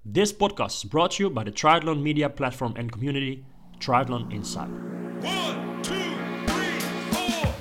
This podcast is brought to you by the Triathlon media platform and community, Triathlon Insight. 1, 2, 3, 4.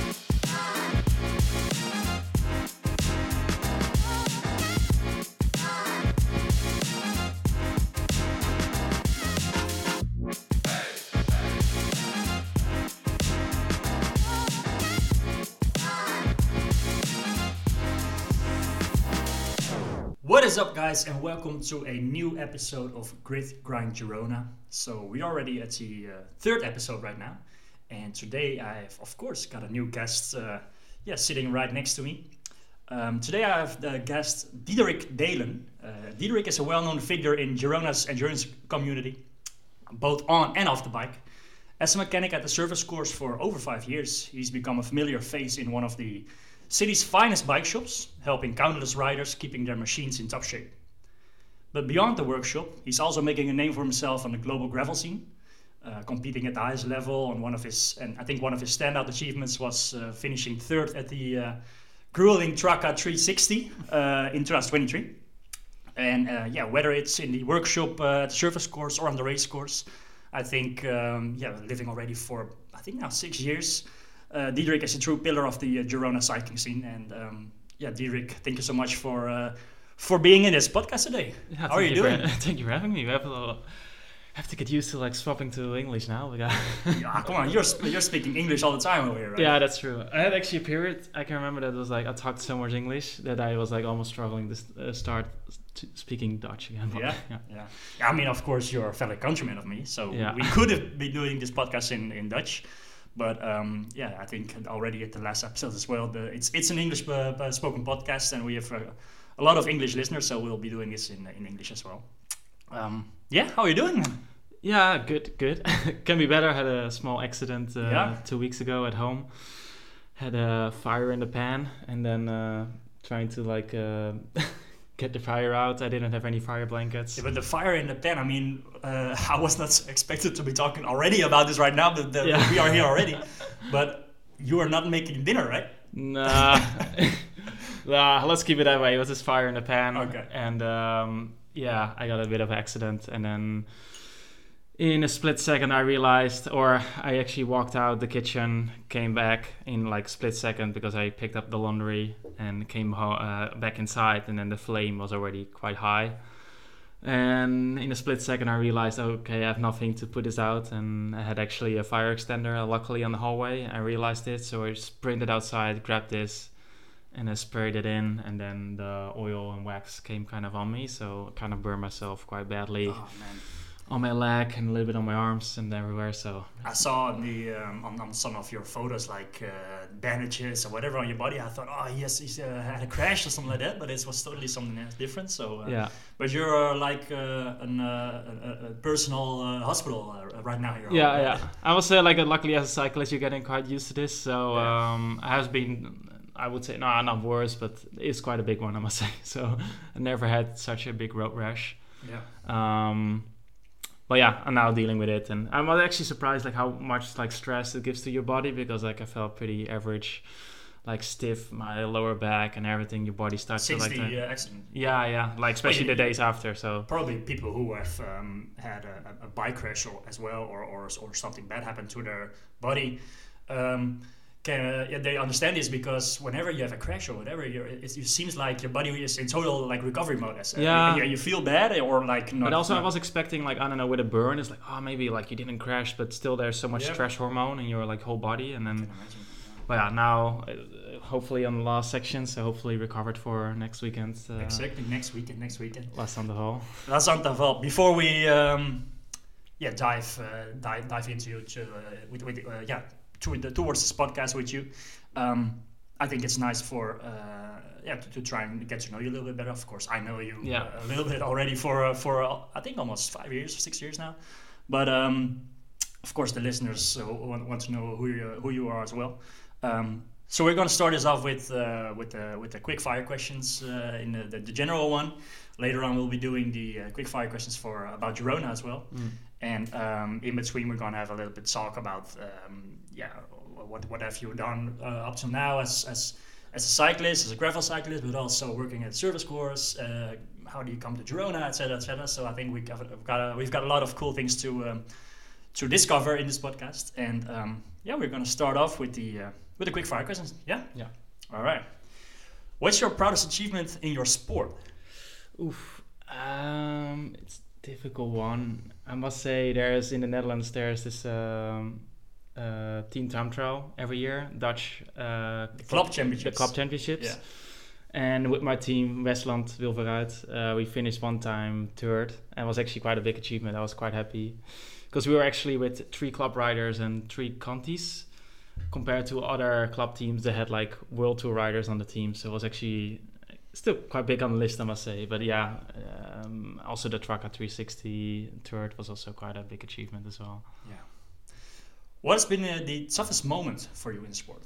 What is up, guys, and welcome to a new episode of Grit Grind Girona. So we're already at the third episode right now, and today I've of course got a new guest, sitting right next to me. Today I have the guest Diederik Dalen. Diederik is a well-known figure in Girona's endurance community, both on and off the bike. As a mechanic at the service course for over 5 years, he's become a familiar face in one of the city's finest bike shops, helping countless riders keeping their machines in top shape. But beyond the workshop, he's also making a name for himself on the global gravel scene, competing at the highest level on one of his standout achievements was finishing third at the grueling Traka 360 in 2023. And whether it's in the workshop, at the service course or on the race course, I think, living already for, now 6 years, Diederik is a true pillar of the Girona cycling scene, and Diederik, thank you so much for being in this podcast today. Yeah, How are you doing? Thank you for having me. We have to get used to swapping to English now. Yeah, come on, you're speaking English all the time over here, right? Yeah, that's true. I had actually a period. I can remember that was I talked so much English that I was almost struggling to start speaking Dutch again. Yeah. I mean, of course, you're a fellow countryman of me, so we could have been doing this podcast in Dutch. But I think already at the last episode as well, it's an English spoken podcast, and we have a lot of English listeners, so we'll be doing this in English as well. How are you doing? Yeah, good. Can be better. Had a small accident 2 weeks ago at home. Had a fire in the pan, and then trying to get the fire out. I didn't have any fire blankets. Yeah, but the fire in the pan, I mean, I was not expected to be talking already about this right now, but we are here already. But you are not making dinner, right? Nah. Let's keep it that way. It was this fire in the pan. Okay. And I got a bit of an accident. And then in a split second, I realized, or I actually walked out the kitchen, came back in split second because I picked up the laundry and came back inside, and then the flame was already quite high. And in a split second, I realized, okay, I have nothing to put this out, and I had actually a fire extender, luckily, on the hallway. I realized it, so I sprinted outside, grabbed this, and I sprayed it in, and then the oil and wax came kind of on me, so I kind of burned myself quite badly. Oh, man. On my leg and a little bit on my arms and everywhere. So I saw on some of your photos bandages or whatever on your body. I thought, he's had a crash or something like that, but it was totally something different. So but you're a personal hospital right now here. Yeah. I was luckily as a cyclist, you're getting quite used to this. So I have been, I would say, not worse, but it's quite a big one, I must say. So I never had such a big road rash. Yeah. But I'm now dealing with it, and I'm actually surprised how much stress it gives to your body, because I felt pretty average, stiff, my lower back and everything. Your body starts since to the accident. Yeah, especially the days after. So probably people who have had a bike crash as well, or something bad happened to their body. They understand this, because whenever you have a crash or whatever, it seems like your body is in total recovery mode. You feel bad or not. But also, I was expecting I don't know, with a burn, it's maybe you didn't crash, but still there's so much stress hormone in your whole body, and then. But now, hopefully on the last section, so hopefully recovered for next weekend. Exactly, next weekend. La Sandoval. La Sandoval. Before we dive into towards this podcast with you, I think it's nice to try and get to know you a little bit better. Of course, I know you a little bit already for I think almost 5 years, 6 years now. But of course, the listeners want to know who you are as well. So we're going to start this off with the quick fire questions in the general one. Later on, we'll be doing the quick fire questions about Girona as well. And in between, we're going to have a little bit talk about what have you done up to now as a cyclist, as a gravel cyclist, but also working at service course, how do you come to Girona, etc., etc. So I think we've got a lot of cool things to discover in this podcast. And we're gonna start off with the quick fire questions. Yeah. Yeah. All right. What's your proudest achievement in your sport? Oof. It's a difficult one. I must say, in the Netherlands, there's this team time trial every year, Dutch The club championships. the club championships. Yeah. And with my team, Westland Wilveruit, we finished one time third, and it was actually quite a big achievement. I was quite happy because we were actually with 3 club riders and 3 contis, compared to other club teams that had like World Tour riders on the team. So it was actually still quite big on the list, I must say. But yeah, also the Tracker 360 third was also quite a big achievement as well. Yeah. What's been the toughest moment for you in sport?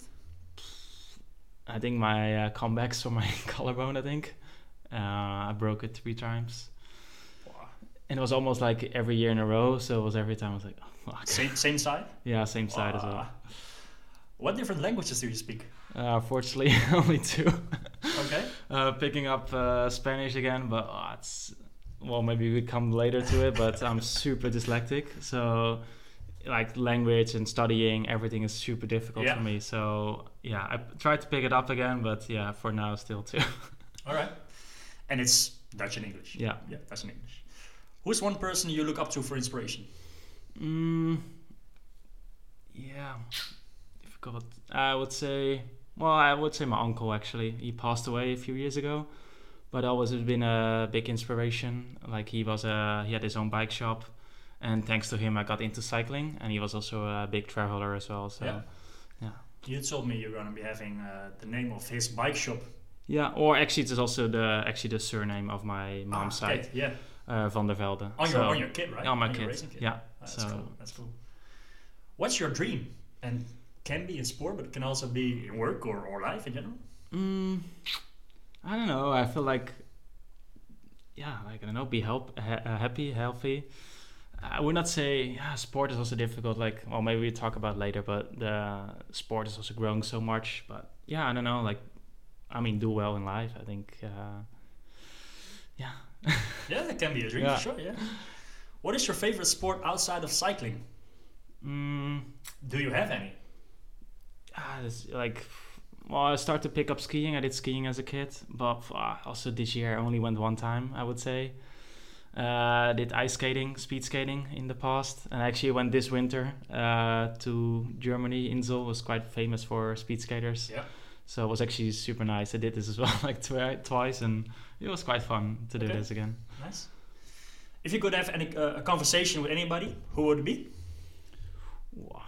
I think my comebacks for my collarbone, I think. I broke it 3 times. Wow. And it was almost like every year in a row. So it was every time I was like, oh, fuck. Same side? Yeah, same side as well. What different languages do you speak? Fortunately, only 2. Okay. Picking up Spanish again, but maybe we come later to it. But I'm super dyslexic, so like language and studying, everything is super difficult for me. So yeah, I tried to pick it up again, but yeah, for now still 2. All right. And it's Dutch and English. Yeah, Dutch and English. Who's one person you look up to for inspiration? Yeah, difficult. I would say my uncle actually. He passed away a few years ago, but always has been a big inspiration. Like he had his own bike shop, and thanks to him I got into cycling, and he was also a big traveler as well. So yeah. You told me you're gonna be having the name of his bike shop. Yeah, or actually it's also the surname of my mom's side. Okay, yeah. Van der Velde. On your kid, right? On my your kid. racing kid. Yeah. That's cool. That's cool. What's your dream? And can be in sport, but it can also be in work or life in general. I don't know. I feel like, be happy, healthy. I would not say sport is also difficult. Like, well, maybe we talk about later, but the sport is also growing so much. But yeah, I don't know. Like, do well in life. I think, Yeah, that can be a dream for sure. Yeah. What is your favorite sport outside of cycling? Do you have any? I started to pick up skiing. I did skiing as a kid, but also this year I only went one time, I would say. Did ice skating, speed skating in the past, and I actually went this winter to Germany. Insel was quite famous for speed skaters. Yeah. So it was actually super nice. I did this as well twice, and it was quite fun to do this again. Nice. If you could have a conversation with anybody, who would it be? Wow.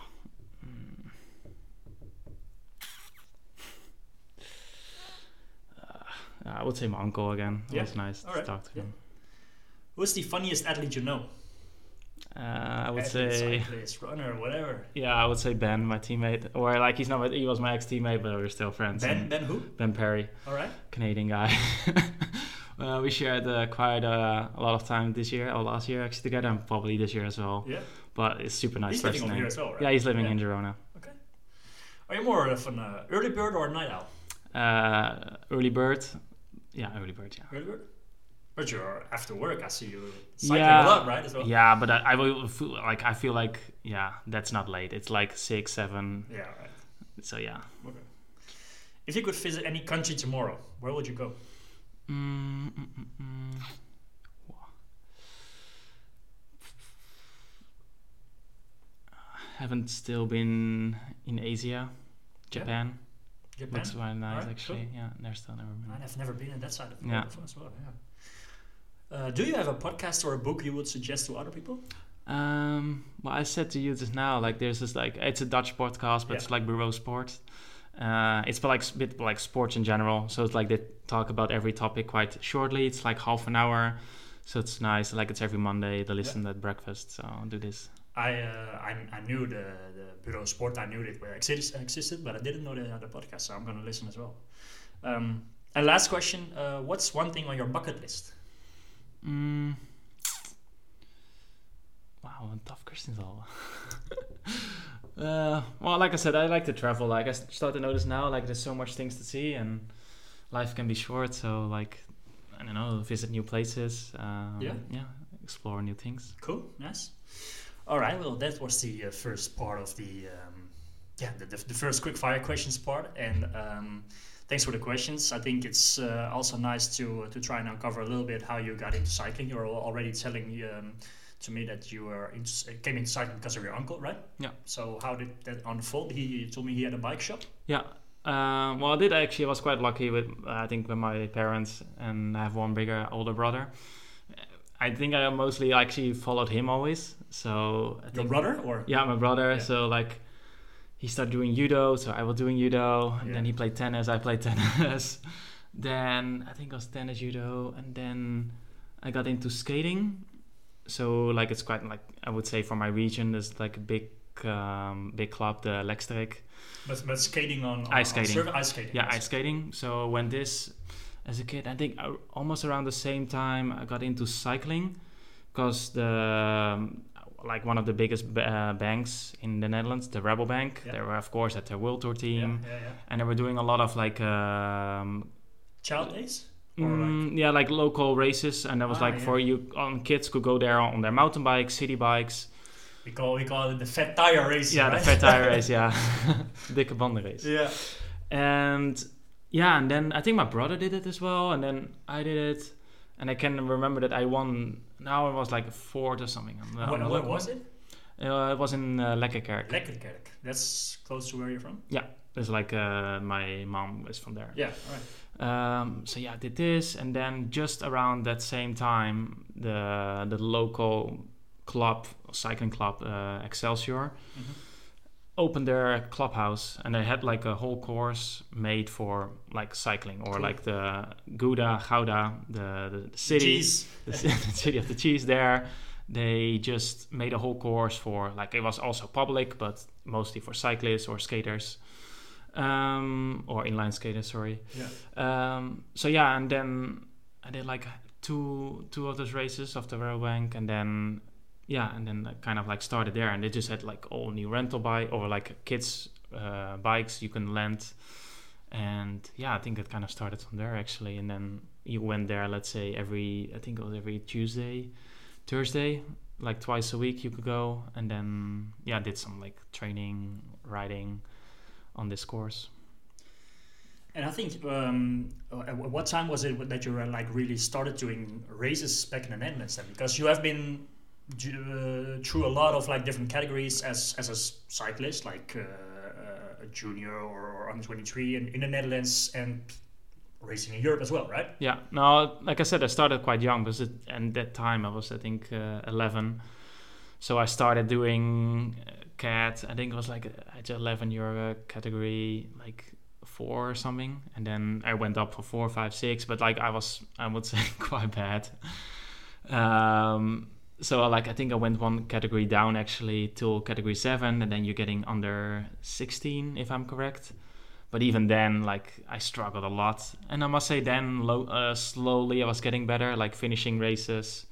I would say my uncle again. It was nice to talk to him. Who's the funniest athlete you know? I would say cyclist, runner, whatever. Yeah, I would say Ben, my teammate, or like he was my ex-teammate, but we're still friends. Ben who? Ben Perry. All right. Canadian guy. We shared quite a lot of time this year, or last year actually together, and probably this year as well. Yeah. But it's super nice. He's living over here as well, right? Yeah, he's living in Girona. Okay. Are you more of an early bird or a night owl? Early bird. Yeah, early bird. Yeah. Early bird. But you're after work. I see you cycling a lot, right? As well. Yeah, but I feel like that's not late. It's like 6, 7. Yeah, right. So yeah. Okay. If you could visit any country tomorrow, where would you go? Haven't still been in Asia, Japan. Japan? Looks quite nice, Right, actually. cool. Yeah, there's still never been. I've never been in that side of the world before as well. Yeah. Do you have a podcast or a book you would suggest to other people? Well, I said to you just now, like there's this it's a Dutch podcast, but it's like Bureau Sport. It's for like a bit like sports in general. So it's like they talk about every topic quite shortly. It's like half an hour, so it's nice. Like it's every Monday. They listen at breakfast. So I'll do this. I knew the Bureau Sport. I knew it existed, but I didn't know the podcast. So I'm gonna listen as well. And last question: what's one thing on your bucket list? Wow, tough questions all. Well, like I said, I like to travel. Like I start to notice now, like there's so much things to see, and life can be short. So like, I don't know, visit new places. Yeah. Explore new things. Cool, nice. All right, well, that was the first part of the first quick fire questions part, and thanks for the questions. I think it's also nice to try and uncover a little bit how you got into cycling. You're already telling to me that you came into cycling because of your uncle, right? Yeah. So how did that unfold? He told me he had a bike shop. Yeah. Well, I did actually. I was quite lucky with my parents, and I have one older brother. I think I mostly actually followed him always. So Your brother, or yeah, my brother. Yeah. So like, he started doing judo, so I was doing judo. Yeah. Then he played tennis. I played tennis. Then I think it was tennis, judo, and then I got into skating. So like, it's quite like, I would say for my region, there's like a big club, the Lekstrik. but skating on Ice skating. ice skating. Yeah, ice skating. So when this, as a kid, I think almost around the same time I got into cycling, because like one of the biggest banks in the Netherlands, the Rabobank, they were of course at their World Tour team, and they were doing a lot of like child days. Like local races, and that was for you, kids could go there on their mountain bikes, city bikes. We call it the fat tire race. Yeah, right? the fat tire race. Yeah, dikke banden race. Yeah. And then I think my brother did it as well, and then I did it, and I can remember that I won. Now it was like a fourth or something. Where was it? It was in Lekkerkerk. Lekkerkerk. That's close to where you're from. Yeah, it's like my mom is from there. Yeah, all right. So I did this, and then just around that same time, the local cycling club, Excelsior, opened their clubhouse, and they had like a whole course made for like cycling, or like the Gouda, the city, the city of the cheese there. They just made a whole course for, like, it was also public, but mostly for cyclists or skaters. Or inline skaters, sorry. Yeah. And then I did like two of those races of the Rabobank, and then I kind of like started there, and they just had like all new rental bike, or like kids bikes you can lend, and I think that kind of started from there actually. And then you went there, let's say every Tuesday, Thursday, like twice a week you could go, and then did some like training, riding on this course. And I think what time was it that you were like really started doing races back in the Netherlands then? Because you have been through a lot of like different categories as a cyclist, like a junior or under 23 in the Netherlands, and racing in Europe as well, right? Yeah. No, like I said, I started quite young, and that time I was, I think, 11. So I started doing CAT. I think it was like at 11 euro category, like 4 or something, and then I went up for 4, 5, 6. But like I would say, quite bad. So like I think I went one category down actually till category 7, and then you're getting under 16 if I'm correct. But even then, like I struggled a lot, and I must say then slowly I was getting better, like finishing races,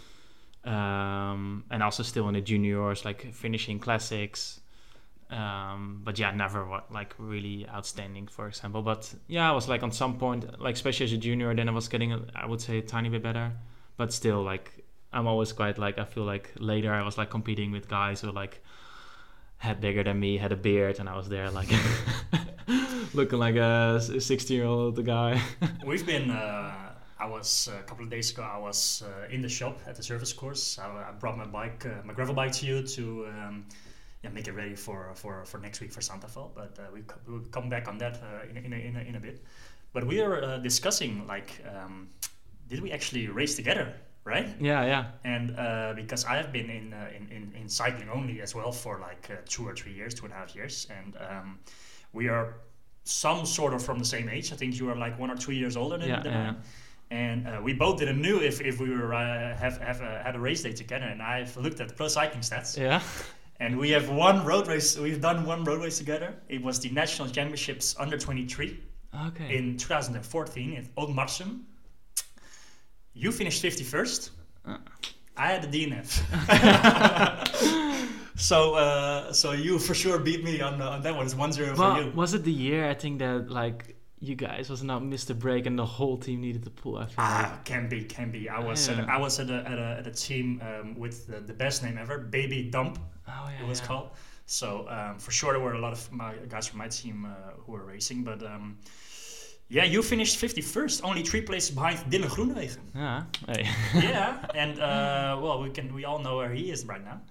and also still in the juniors, like finishing classics. But never like really outstanding, for example. But I was like on some point, like especially as a junior, then I was getting I would say a tiny bit better, but still like I'm always quite like, I feel like later I was like competing with guys who like had bigger than me, had a beard, and I was there like looking like a 16-year-old guy. We've been I was a couple of days ago, I was in the shop at the service course. I brought my bike, my gravel bike, to you to make it ready for next week for Santa Fe. But we'll come back on that in a bit. But we are discussing like, did we actually race together, right? Yeah. And because I have been in cycling only as well for like 2 or 3 years, 2.5 years, and we are some sort of from the same age. I think you are like 1 or 2 years older than I. And we both didn't know if we were had a race day together. And I've looked at the pro cycling stats. Yeah. And we have one road race. We've done one road race together. It was the National Championships under 23. Okay. In 2014 in Oud-Marsum. You finished 51st. I had the DNF. So you for sure beat me on that one. It's 1-0 for you. Was it the year, I think, that like you guys was not missed a break and the whole team needed to pull. I feel like. Can be. I was Yeah. at a team with the best name ever, Baby Dump. Oh yeah. It was called. So for sure there were a lot of my guys from my team who were racing, but yeah, you finished 51st, only 3 places behind Dylan Groenewegen. Yeah. Hey. Yeah, and well, we all know where he is right now.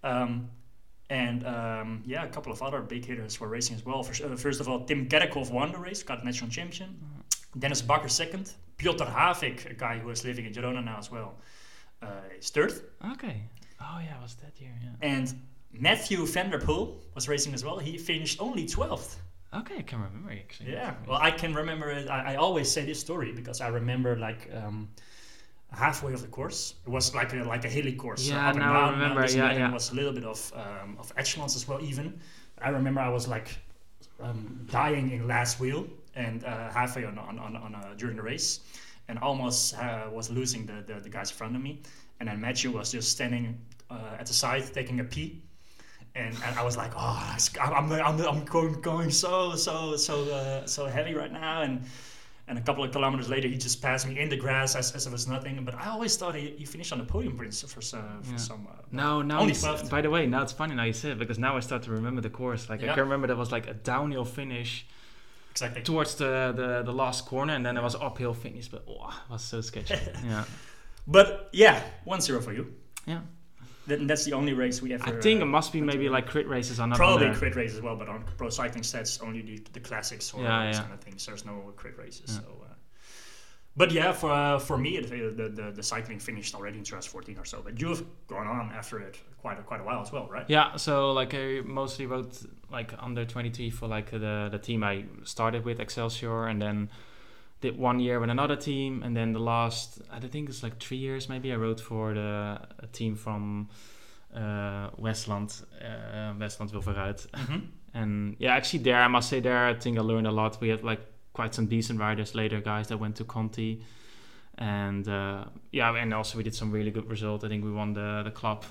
Yeah, a couple of other big hitters were racing as well. First of all, Tim Kerkhoff won the race, got national champion. Dennis Bakker second. Piotr Havik, a guy who is living in Girona now as well, is third. Okay. Oh yeah, was that year? Yeah. And Matthew van der Poel was racing as well. He finished only 12th. Okay, I can remember actually. Yeah, well, I can remember it. I always say this story because I remember like halfway of the course. It was like a hilly course. Yeah, up and now I down, remember, this and yeah, that, and yeah. It was a little bit of echelons as well. Even I remember I was like dying in last wheel and halfway during the race, and almost was losing the guys in front of me. And then Matthew was just standing at the side taking a pee. And I was like, oh, I'm going so heavy right now, and a couple of kilometers later, he just passed me in the grass as it was nothing. But I always thought he finished on the podium for some. Now only it's, 12th. by the way, now it's funny now you say it because now I start to remember the course. Like I Yeah. can remember there was like a downhill finish Exactly. towards the last corner, and then there was an uphill finish. But it was so sketchy. Yeah, But yeah, 1-0 for you. yeah. That's the only race we ever. I think it must be went maybe to. like crit races are not Probably on there. crit races as well, but on Pro Cycling Stats only the classics or Yeah, these yeah. kind of things. There's no crit races. Yeah. So, but yeah, for me, the cycling finished already in 2014 or so. But you've gone on after it quite a while as well, right? Yeah, so like I mostly wrote like under 23 for like the team I started with, Excelsior, and then did 1 year with another team, and then the last I think it's like 3 years maybe I wrote for a team from Westland Wilveruit. Mm-hmm. And yeah, actually there I must say there I think I learned a lot. We had like quite some decent riders later, guys that went to Conti, and yeah, and also we did some really good results. I think we won the club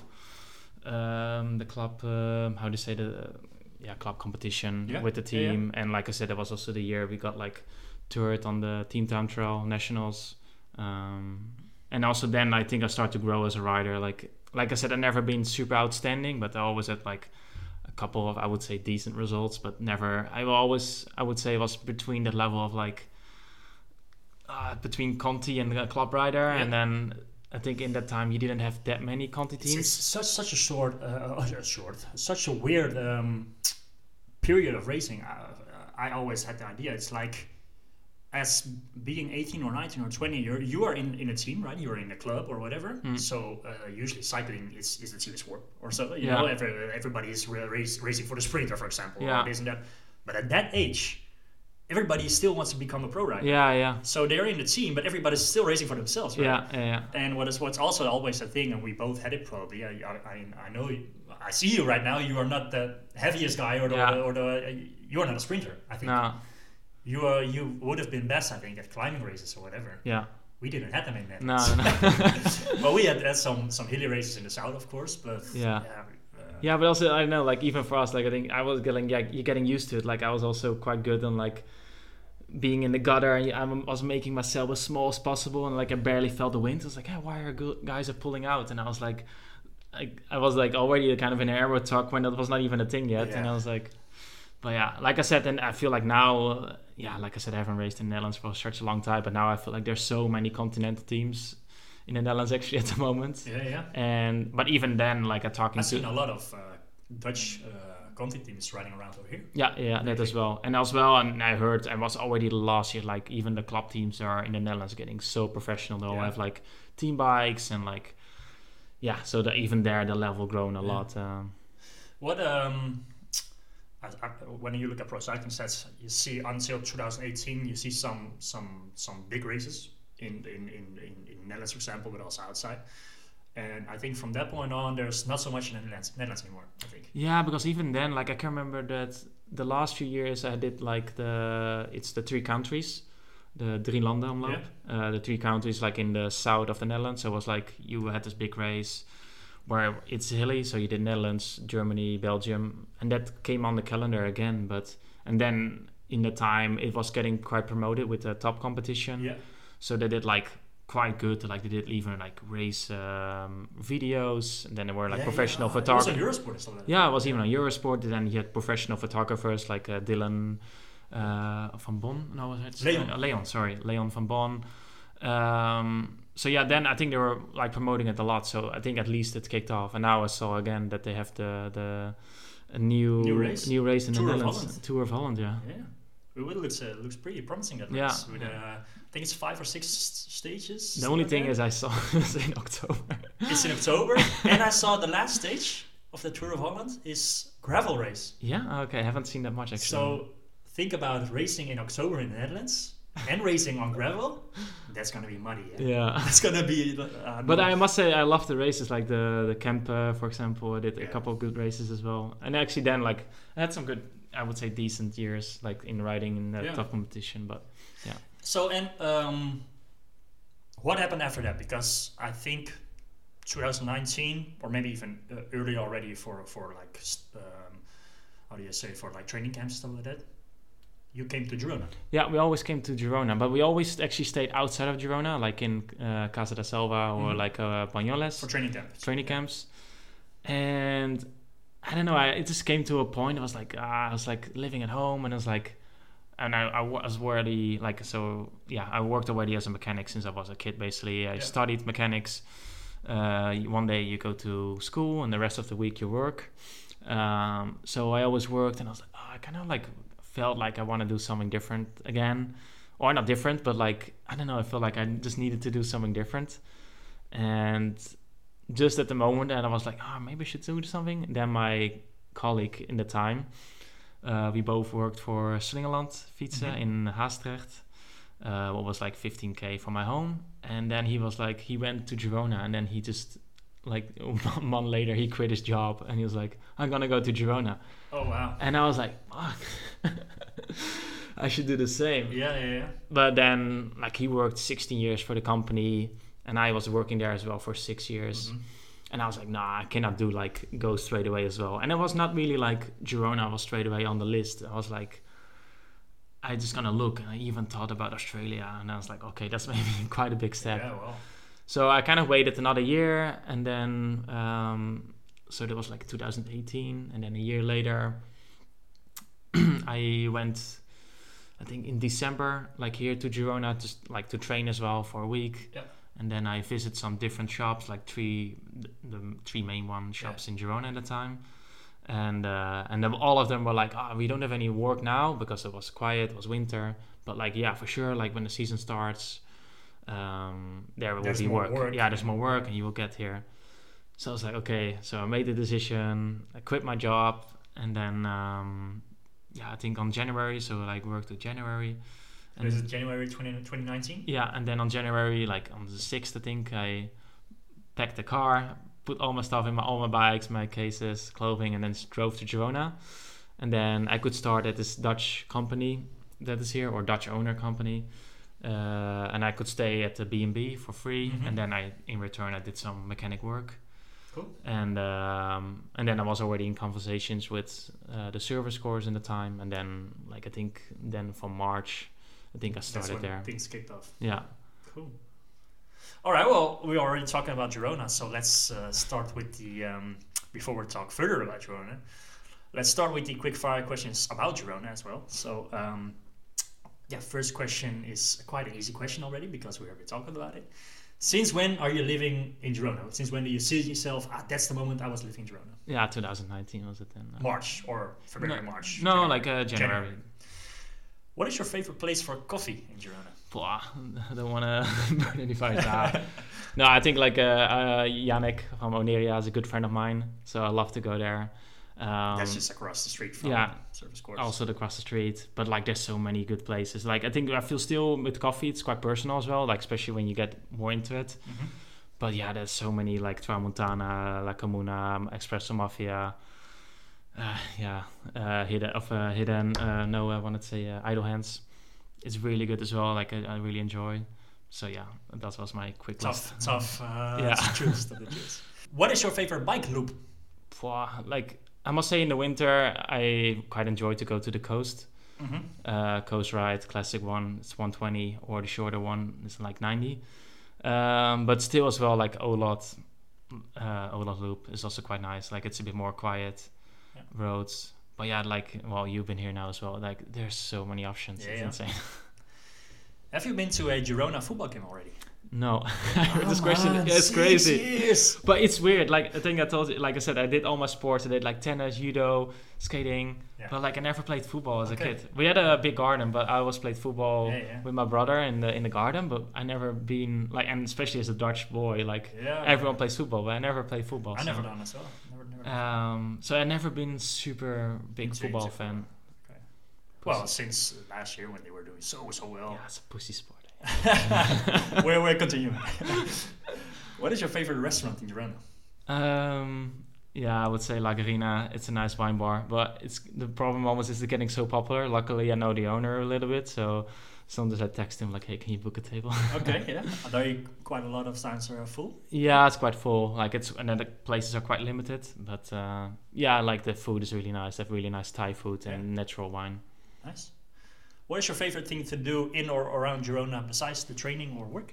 how do you say club competition with the team. And like I said, that was also the year we got like third on the Team Time Trial Nationals, and also then I think I started to grow as a rider. Like I said, I've never been super outstanding, but I always had like a couple of, I would say, decent results, but never. I would say it was between the level of like between Conti and the club rider, and then I think in that time you didn't have that many Conti teams. It's such such a weird period of racing. I always had the idea. It's like, as being 18 or 19 or 20, you are in a team, right? You're in a club or whatever. So usually cycling is a team sport or so. You know, everybody is racing for the sprinter, for example, or this and that. But at that age, everybody still wants to become a pro rider. Yeah. So they're in the team, but everybody's still racing for themselves, right? Yeah. And what's also always a thing, and we both had it probably. I know. I see you right now. You are not the heaviest guy, or you are not a sprinter. I think. No. You would have been best, I think, at climbing races or whatever. Yeah. We didn't have them in that. No. Well, we had some hilly races in the south, of course, but yeah, but also I don't know, like even for us, like I think I was you're getting used to it. Like I was also quite good on like being in the gutter, and I was making myself as small as possible, and like I barely felt the wind. I was like, hey, why are guys pulling out? And I was like, I was like already kind of in an aero talk when that was not even a thing yet, and I was like. But yeah, like I said, and I feel like now, like I said, I haven't raced in the Netherlands for such a long time, but now I feel like there's so many continental teams in the Netherlands actually at the moment. Yeah. But even then, like I've seen a lot of Dutch Conti teams riding around over here. Yeah, that as well. And I heard, I was already last year, like even the club teams are in the Netherlands getting so professional. They all have like team bikes and like, so that even there the level grown a lot. When you look at Pro Cycling Stats, you see until 2018, you see some big races in Netherlands, for example, but also outside. And I think from that point on, there's not so much in the Netherlands anymore, I think. Yeah, because even then, like I can remember that the last few years I did like the 3 countries, the Drie Landen Omloop, the 3 countries like in the south of the Netherlands. So it was like you had this big race where it's hilly, so you did Netherlands, Germany, Belgium, and that came on the calendar again. And then in the time it was getting quite promoted with the top competition. Yeah. So they did like quite good. Like they did even like race videos. And then there were like professional photographers. It was on Eurosport or something. Yeah, it was even on Eurosport. And then you had professional photographers like Dylan van Bon. No, was it? Leon van Bon. So yeah, then I think they were like promoting it a lot. So I think at least it kicked off. And now I saw again that they have a new race in the Netherlands. Tour of Holland, yeah. Yeah. It looks pretty promising, that yeah. race. With, I think it's 5 or 6 stages. The only thing is I saw it in October. It's in October. And I saw the last stage of the Tour of Holland is gravel race. Yeah, okay. I haven't seen that much actually. So think about racing in October in the Netherlands and racing on gravel. That's going to be muddy. Yeah. It's going to be... but I must say I love the races, like the Kempe, for example. I did a couple of good races as well. And actually then like I had some good, I would say decent years like in riding in that tough competition. But yeah. So, and what happened after that? Because I think 2019, or maybe even early already for like, how do you say, for like training camps and stuff like that, you came to Girona. Yeah, we always came to Girona, but we always actually stayed outside of Girona, like in Casa da Selva or like Banyoles. For training camps. Camps. And I don't know, it just came to a point, I was like living at home and I was like, and I was already like, so yeah, I worked already as a mechanic since I was a kid basically. I studied mechanics. One day you go to school and the rest of the week you work. So I always worked and I was like, I kind of like felt like I want to do something different again. Or not different, but like, I don't know, I felt like I just needed to do something different. And just at the moment, and I was like, maybe I should do something. And then my colleague in the time, we both worked for Slingerland Fietsen in Haastrecht. What was like 15k from my home. And then he was like, he went to Girona and then he just like a month later he quit his job and he was like, I'm gonna go to Girona. Oh wow. And I was like, fuck. I should do the same. Yeah. But then like he worked 16 years for the company and I was working there as well for 6 years. And I was like, nah, I cannot do like go straight away as well. And it was not really like Girona was straight away on the list. I was like, I just gonna look. And I even thought about Australia. And I was like, okay, that's maybe quite a big step. Yeah, well. So I kind of waited another year. And then, so that was like 2018. And then a year later, I went, I think in December, like here to Girona, just like to train as well for a week. Yeah. And then I visited some different shops, like the three main shops in Girona at the time. And then all of them were like, we don't have any work now because it was quiet, it was winter. But like, yeah, for sure, like when the season starts, there will be work. Yeah, there's more work and you will get here. So I was like, okay. So I made the decision, I quit my job. And then, I think on January, so like worked with January. And is it January 2019? Yeah, and then on January, like on the 6th, I think, I packed the car, put all my stuff in all my bikes, my cases, clothing, and then drove to Girona. And then I could start at this Dutch company that is here, or Dutch owner company. And I could stay at the B&B for free. And then in return, I did some mechanic work. Cool. And then I was already in conversations with the service corps in the time. And then, like, I think then from March, I think I started That's when there. things kicked off. Yeah. Cool. All right. Well, we're already talking about Girona, so let's start with the before we talk further about Girona. Let's start with the quick fire questions about Girona as well. So, first question is quite an easy question already because we already talked about it. Since when are you living in Girona? Since when do you see yourself? That's the moment I was living in Girona. Yeah, 2019 was it then? March or February, March. No, like January. What is your favorite place for coffee in Girona? I don't want to burn any fires now. No, I think like Yannick from Oneria is a good friend of mine, so I love to go there. That's just across the street from service course. Also across the street, but like there's so many good places. Like I think I feel still with coffee, it's quite personal as well. Like especially when you get more into it. But yeah, there's so many like Tramontana, La Comuna, Espresso Mafia. I wanted to say Idle Hands. It's really good as well. Like I really enjoy. So yeah, that was my quick list. Tough. Choose. What is your favorite bike loop? Like I must say, in the winter, I quite enjoy to go to the coast. Coast Ride Classic one, it's 120, or the shorter one is like 90. But still as well, like Olot Loop is also quite nice. Like it's a bit more quiet roads. But yeah, like, well, you've been here now as well. Like there's so many options. It's insane. Have you been to a Girona football game already? No. This question is crazy. Years. But it's weird. Like I think I told you, like I said, I did all my sports. I did like tennis, judo, skating. Yeah. But like I never played football as a kid. We had a big garden, but I always played football with my brother in the garden. But I never been like, and especially as a Dutch boy, like everyone plays football, but I never played football. I never done as well. Never. So I never been super big football fan. Okay. Well, since last year when they were doing so well. Yeah, it's a pussy sport. We're continuing. What is your favorite restaurant in Girona? Yeah, I would say La Garina. It's a nice wine bar, but it's the problem almost is it getting so popular. Luckily, I know the owner a little bit, so sometimes I text him like, "Hey, can you book a table?" Okay, yeah. Are there quite a lot of times are full? Yeah, it's quite full. Like and then the places are quite limited, but yeah, like the food is really nice. They have really nice Thai food and natural wine. Nice. What is your favorite thing to do in or around Girona besides the training or working?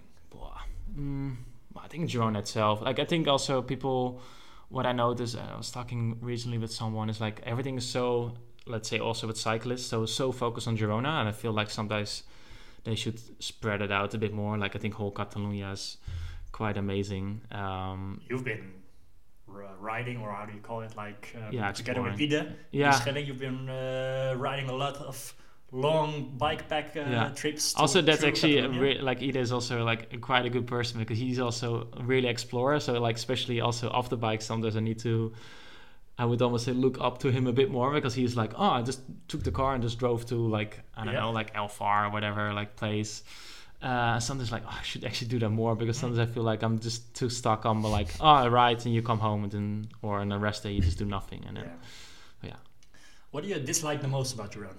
I think Girona itself. Like I think also people, what I noticed, I was talking recently with someone, is like everything is so, let's say also with cyclists, so focused on Girona, and I feel like sometimes they should spread it out a bit more. Like I think whole Catalonia is quite amazing. You've been riding, or how do you call it? Like together with Ida. You've been riding a lot of long bike pack trips. Also, that's actually like Ida is also like quite a good person because he's also a really explorer. So like especially also off the bike, sometimes I would almost say look up to him a bit more because he's like, I just took the car and just drove to like I don't know, like Elfar or whatever like place. Sometimes like I should actually do that more because sometimes I feel like I'm just too stuck on like I ride and you come home and then or on a rest day you just do nothing and then What do you dislike the most about Girona?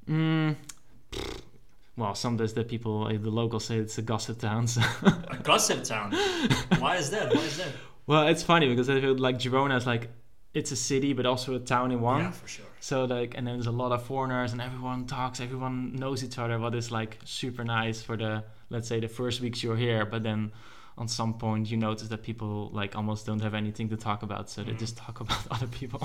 Well, sometimes the people, the locals say it's a gossip town. So. A gossip town? Why is that? Well, it's funny because I feel like Girona is like, it's a city, but also a town in one. Yeah, for sure. So like, and then there's a lot of foreigners and everyone talks, everyone knows each other, but it's like super nice for let's say the first weeks you're here, but then on some point you notice that people like almost don't have anything to talk about, so they just talk about other people.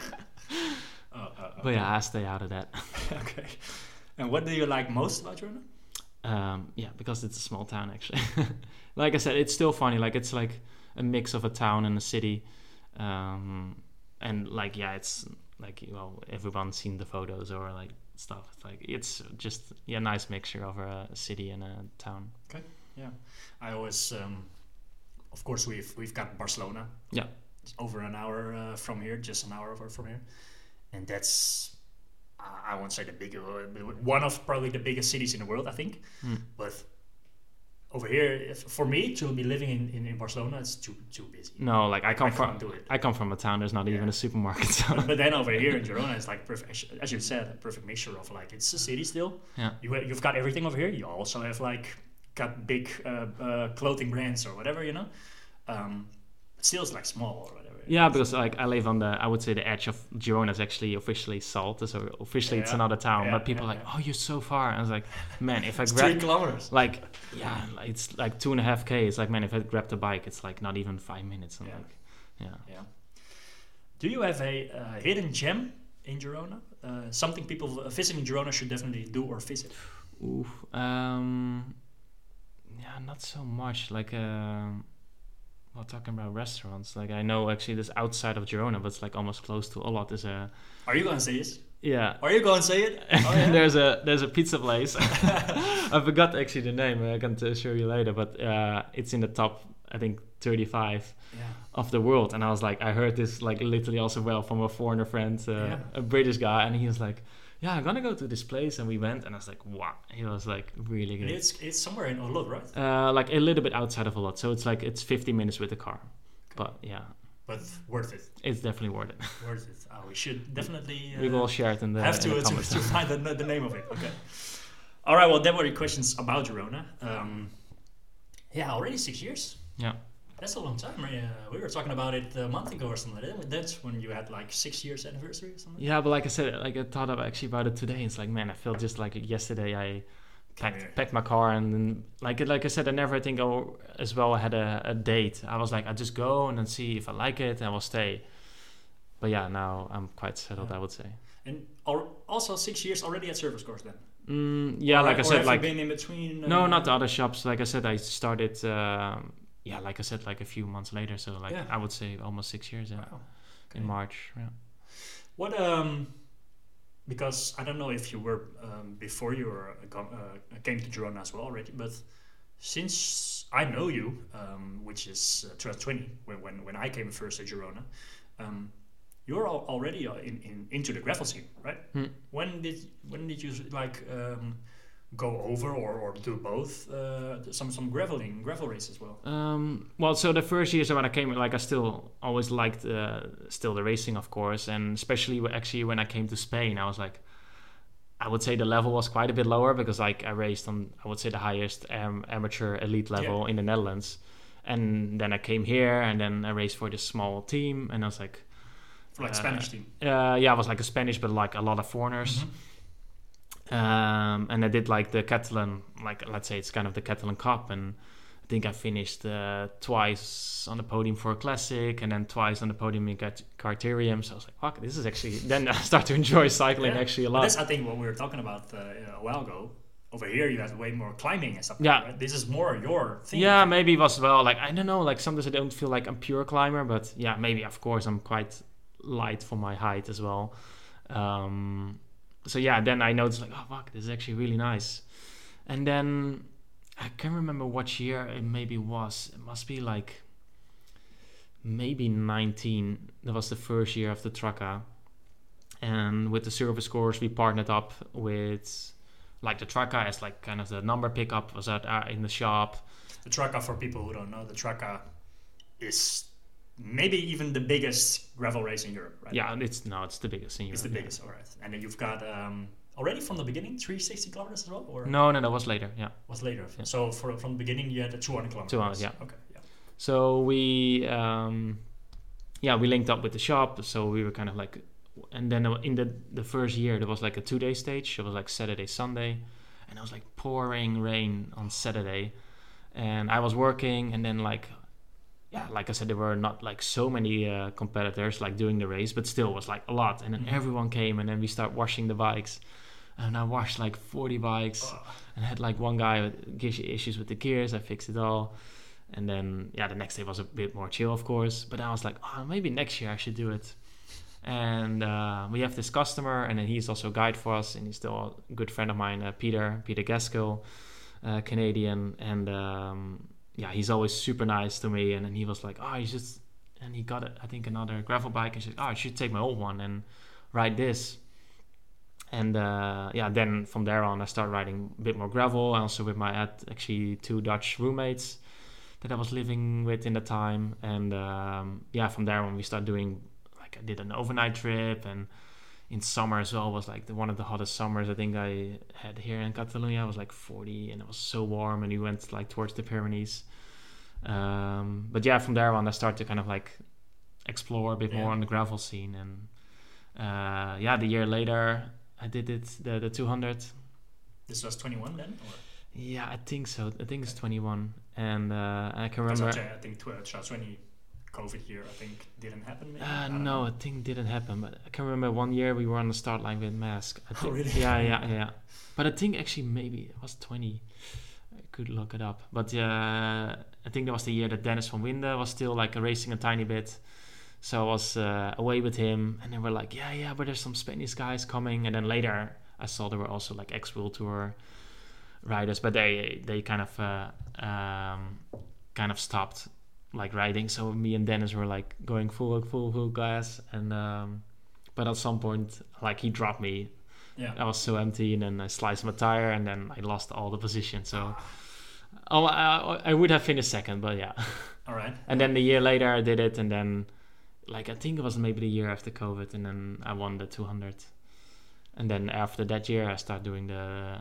But yeah, I stay out of that. Okay. And what do you like most about Girona? Because it's a small town actually. Like I said, it's still funny. Like it's like a mix of a town and a city. And like it's like everyone's seen the photos or like stuff. It's like it's just a nice mixture of a city and a town. Okay. Yeah. I always of course we've got Barcelona. Yeah. It's over an hour from here, just an hour over from here. And that's, I won't say one of probably the biggest cities in the world, I think. But over here, for me to be living in Barcelona, it's too busy. No, like I come from a town. There's not even a supermarket. So. But then over here in Girona, it's like perfect, as you said, a perfect mixture of like it's a city still. Yeah. You've got everything over here. You also have like got big clothing brands or whatever, but still it's like small or whatever. Yeah, because like I live on I would say the edge of Girona is actually officially Salta, so officially it's another town. But people are like, oh, you're so far. And I was like, man, if I grab 3 kilometers, like it's like 2.5 km. It's like, man, if I grab the bike, it's like not even 5 minutes. And Do you have a hidden gem in Girona? Something people visiting Girona should definitely do or visit. Not so much. Like well, talking about restaurants, like I know actually this outside of Girona, but it's like almost close to Olot is a. Are you gonna say it? Yeah. Are you gonna say it? Oh, yeah. there's a pizza place. I forgot actually the name. I can show you later, but it's in the top I think 35 of the world. And I was like, I heard this like literally also from a foreigner friend, a British guy, and he was like, yeah, I'm gonna go to this place, and we went, and I was like, wow, it was like really good. It's somewhere in Olot, right? Like a little bit outside of Olot, so it's like it's 50 minutes with the car, but but worth it. It's definitely worth it. Worth it. We should definitely. We will share it in the. Have to find the name of it. Okay. All right. Well, that were the questions about Girona. Already 6 years. Yeah. That's a long time. We were talking about it a month ago or something like that. That's when you had like 6 years anniversary or something. Yeah, but like I said, like I thought actually about it today. It's like, man, I felt just like yesterday. I packed my car and then, like I said, I never think as well I had a date. I was like, I just go and then see if I like it and I will stay. But yeah, now I'm quite settled, I would say. And also 6 years already at Service Course then. Yeah, like I said, have like you been in between. no, not the other shops. Like I said, I started. Like I said, like a few months later. So like I would say almost 6 years. Yeah, Wow. Okay. In March. Yeah. What because I don't know if you were before you were came to Girona as well already, but since I know you, which is 2020 when I came first to Girona, you're already into the gravel scene, right? When did you like go over or do both some gravel races as well? Well, so the first years when I came, like I still always liked still the racing, of course, and especially actually when I came to Spain, I was like, I would say the level was quite a bit lower because like I raced on, I would say the highest amateur elite level in the Netherlands, and then I came here and then I raced for this small team, and I was like, for like Spanish team. I was like a Spanish, but like a lot of foreigners. And I did like the Catalan, like let's say it's kind of the Catalan Cup, and I think I finished twice on the podium for a classic, and then twice on the podium in Criterium. So I was like, fuck, this is actually. Then I start to enjoy cycling actually a lot. But that's I think what we were talking about a while ago. Over here, you had way more climbing and stuff. Yeah, right? This is more your thing. Yeah, maybe it was well. Like I don't know. Like sometimes I don't feel like I'm pure climber, but yeah, maybe of course I'm quite light for my height as well. So yeah, then I noticed like, oh fuck, this is actually really nice. And then I can't remember what year it maybe was. It must be like maybe 19. That was the first year of the Tracker. And with the Service Course, we partnered up with like the Tracker as like kind of the number pickup was in the shop. The Tracker, for people who don't know, the Tracker is maybe even the biggest gravel race in Europe, right? Yeah, it's the biggest in Europe. It's the biggest, all right. And then you've got already from the beginning 360 kilometers as well, or no, that was later. Yeah, was later. Yeah. So from the beginning you had a 200 kilometers. 200, yeah. Okay, yeah. So we we linked up with the shop. So we were kind of like, and then in the first year there was like a 2-day stage. It was like Saturday, Sunday, and it was like pouring rain on Saturday, and I was working, and then like I said, there were not like so many competitors like doing the race, but still was like a lot. And then everyone came, and then we start washing the bikes. And I washed like 40 bikes, and I had like one guy with issues with the gears. I fixed it all. And then, the next day was a bit more chill, of course. But I was like, maybe next year I should do it. And we have this customer, and then he's also a guide for us, and he's still a good friend of mine, Peter Gaskell, Canadian. And he's always super nice to me. And then he was like, and he got, I think, another gravel bike. And she said, I should take my old one and ride this. And then from there on, I started riding a bit more gravel. Also with I had actually 2 Dutch roommates that I was living with in the time. And from there on, we started doing, like I did an overnight trip. And in summer as well was like one of the hottest summers I think I had here in Catalonia. It was like 40 and it was so warm, and we went like towards the Pyrenees. From there on, I started to kind of like explore a bit more on the gravel scene. And the year later, I did the 200. This was 21 then? Or? Yeah, I think so. I think it's 21. And I can remember... I think 2020 COVID year, I think, didn't happen maybe? No, I think it didn't happen. But I can remember one year we were on the start line with mask. I think, oh, really? Yeah. But I think actually maybe it was 20. I could look it up. But I think that was the year that Dennis van Winde was still like racing a tiny bit. So I was away with him, and they were like, but there's some Spanish guys coming. And then later I saw there were also like ex-World Tour riders, but they kind of stopped like riding. So me and Dennis were like going full gas. And but at some point, like he dropped me. Yeah. I was so empty, and then I sliced my tire, and then I lost all the position. So I would have finished second, but yeah. All right. And then the year later I did it, and then like I think it was maybe the year after COVID, and then I won the 200. And then after that year I started doing the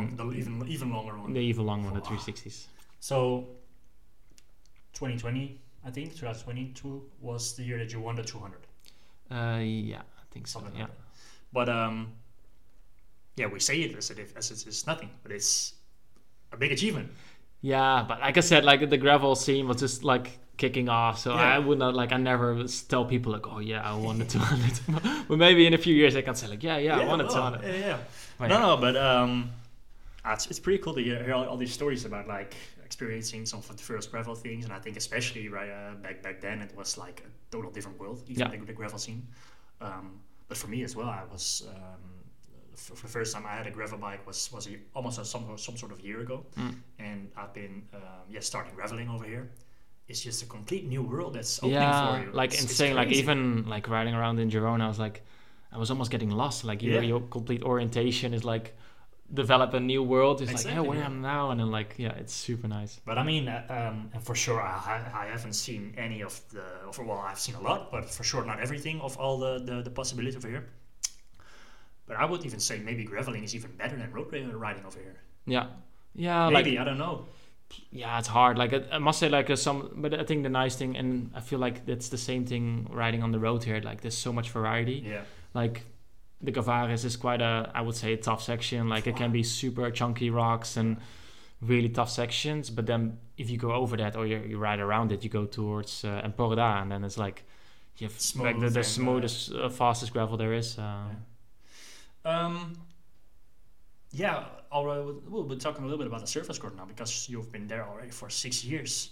even longer one. The even longer one, the 360s. So 2020 I think 2022 was the year that you won the 200. Yeah, I think so. Something Yeah. like that. But yeah, we say it as it is nothing, but it's a big achievement. Yeah, but like I said, like the gravel scene was just like kicking off. So Yeah. I would not like I never tell people like, oh yeah, I won the 200. But maybe in a few years I can say like, yeah, I won the 200. Yeah. But No, but it's pretty cool to hear all these stories about like experiencing some of the first gravel things, and I think especially right back then it was like a total different world, even the gravel scene. But for me as well, I was for the first time I had a gravel bike was almost some sort of year ago, and I've been starting graveling over here. It's just a complete new world that's opening for you. Like it's insane. Like crazy. even like riding around in Girona, I was almost getting lost. Like your complete orientation is like develop a new world. It's like, where am I now? And then like, it's super nice. But I mean, and for sure, I haven't seen any of I've seen a lot, but for sure not everything of all the possibilities over here. But I would even say maybe graveling is even better than road riding over here. Yeah. Maybe, like, I don't know. Yeah, it's hard. Like I must say, like but I think the nice thing, and I feel like that's the same thing riding on the road here. Like there's so much variety. Yeah. Like the Gavares is quite I would say, a tough section. Like it can be super chunky rocks and really tough sections. But then if you go over that or you ride around it, you go towards Emporda, and then it's like you have Smooth like the smoothest, fastest gravel there is. We'll be talking a little bit about the surface court now because you've been there already for 6 years.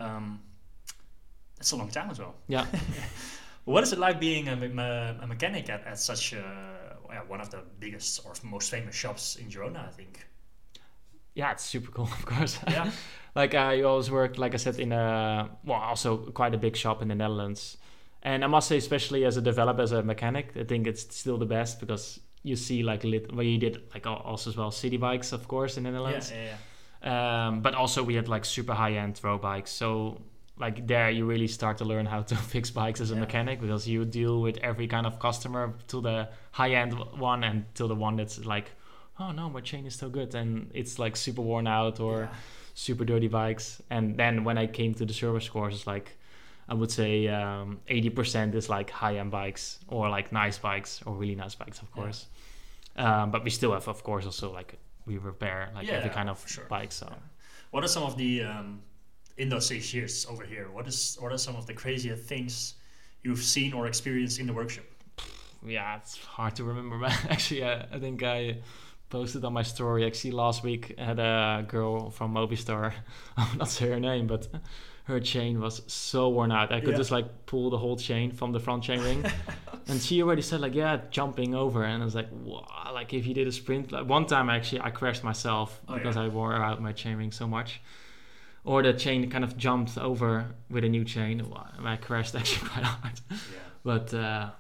That's a long time as well. Yeah. What is it like being a mechanic at such one of the biggest or most famous shops in Girona, I think? Yeah, it's super cool, of course. Yeah. Like I always worked, like I said, in also quite a big shop in the Netherlands. And I must say, especially as a developer, as a mechanic, I think it's still the best because you see like where you did like also as well city bikes, of course, in the Netherlands. But also we had like super high-end road bikes. So like there you really start to learn how to fix bikes as a mechanic because you deal with every kind of customer, to the high-end one and to the one that's like, oh no, my chain is so good and it's like super worn out or super dirty bikes. And then when I came to the service course, it's like I would say 80% is like high-end bikes or like nice bikes or really nice bikes, of course. But we still have, of course, also like we repair like every kind of bike. So, what are some of the in those 6 years over here? What are some of the crazier things you've seen or experienced in the workshop? Yeah, it's hard to remember. But actually, I think I posted on my story actually last week. I had a girl from Movistar. I will not say her name, but her chain was so worn out. I could just like pull the whole chain from the front chain ring. And she already said like, jumping over. And I was like, wow, like if you did a sprint. Like one time actually I crashed myself because I wore out my chain ring so much. Or the chain kind of jumped over with a new chain. I crashed actually quite hard. But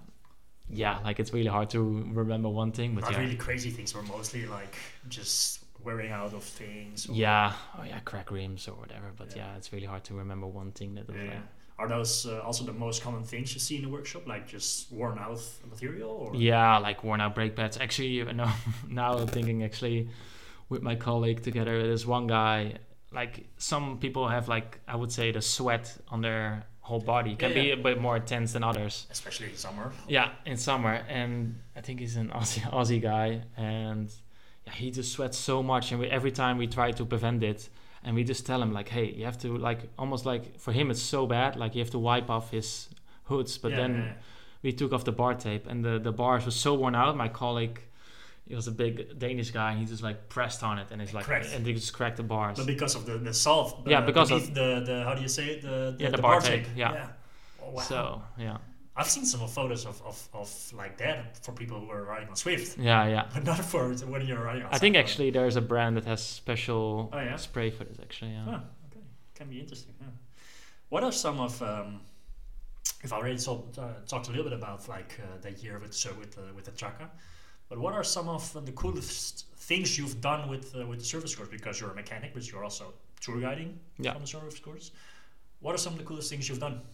like it's really hard to remember one thing. But really crazy things were mostly like just wearing out of things. Crack rims or whatever. But it's really hard to remember one thing that was like. Are those also the most common things you see in the workshop, like just worn out material? Or? Yeah, like worn out brake pads. Actually, now I'm thinking actually with my colleague together, there's one guy, like some people have like, I would say the sweat on their whole body can be a bit more intense than others. Especially in summer. Yeah, in summer. And I think he's an Aussie guy and he just sweats so much. And every time we try to prevent it, and we just tell him like, hey, you have to like, almost like for him it's so bad, like you have to wipe off his hoods. But we took off the bar tape and the bars were so worn out. My colleague, he was a big Danish guy, and he just like pressed on it and it's like cracked. And they just cracked the bars. But because of the salt. Because of the how do you say it? The bar tape. Oh, wow. So I've seen some photos of like that for people who are riding on Swift. But not for when you're riding on. I think actually there's a brand that has special spray for this actually. Okay, can be interesting. Yeah. What are some of? We've already talked a little bit about like that year with the Traka, but what are some of the coolest things you've done with the service course? Because you're a mechanic, but you're also tour guiding on the service course. What are some of the coolest things you've done?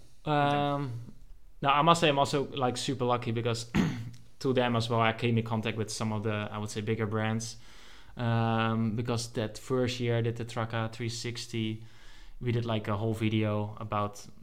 Now, I must say I'm also like super lucky because to them as well, I came in contact with some of the, I would say, bigger brands. Because that first year I did the Traka 360, we did like a whole video about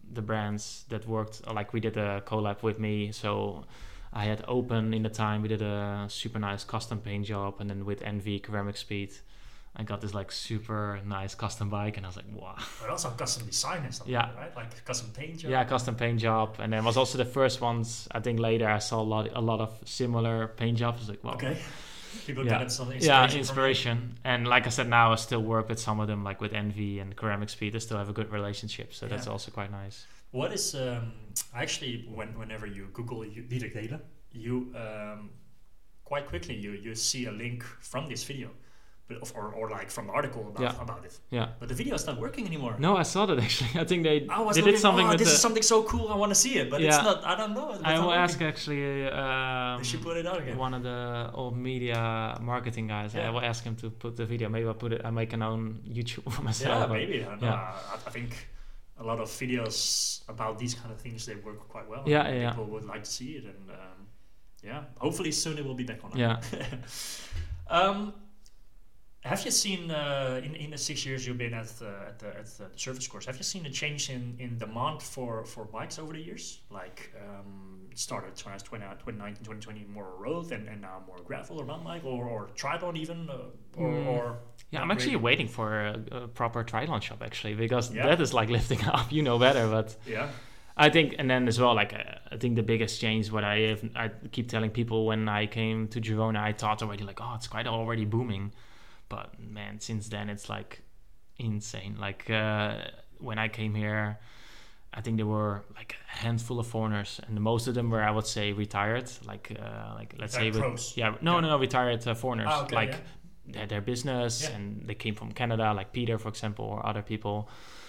the brands that worked, like we did a collab with me. So I had Open in the time. We did a super nice custom paint job, and then with NV Ceramic Speed, I got this like super nice custom bike, and I was like, wow. But also custom design and stuff, Yeah. right? Like custom paint job. Yeah, custom paint job, and then was also the first ones. I think later I saw a lot of similar paint jobs. I was like, wow. Okay. People Yeah. got some inspiration. Yeah, inspiration. And like I said, now I still work with some of them, like with NV and Ceramic Speed. I still have a good relationship, so that's Yeah. also quite nice. What is actually whenever you Google Dirk Delen, you quite quickly you see a link from this video, or like from the article about it. Yeah. But the video is not working anymore. No, I saw that actually. I think they I was did looking, something with this the. is something so cool. I want to see it, but it's Yeah. not. I don't know. It's I not will working. ask actually They should put it out again. one of the old media marketing guys. Yeah. I will ask him to put the video. Maybe I'll put it. I make an own YouTube for myself. Yeah, but- maybe. I don't know. yeah. I think a lot of videos about these kind of things, they work quite well. Yeah, and yeah. People would like to see it, and yeah, hopefully soon it will be back online. Yeah. Have you seen in the 6 years you've been at the service course? Have you seen a change in demand for bikes over the years? Like it started 2019, 2020 more road, and now more gravel or mountain bike or triathlon even, or Yeah, I'm not actually really? waiting for a proper triathlon shop actually, because Yeah. that is like lifting up. You know better, but Yeah. I think, and then as well, like I think the biggest change, what I keep telling people when I came to Girona, I thought already like, oh, it's quite already booming, but man, since then it's like insane. Like when I came here, I think there were like a handful of foreigners, and most of them were, I would say, retired. Like let's say, pros. no, retired foreigners. Ah, okay, like yeah. they had their business Yeah. and they came from Canada, like Peter, for example, or other people.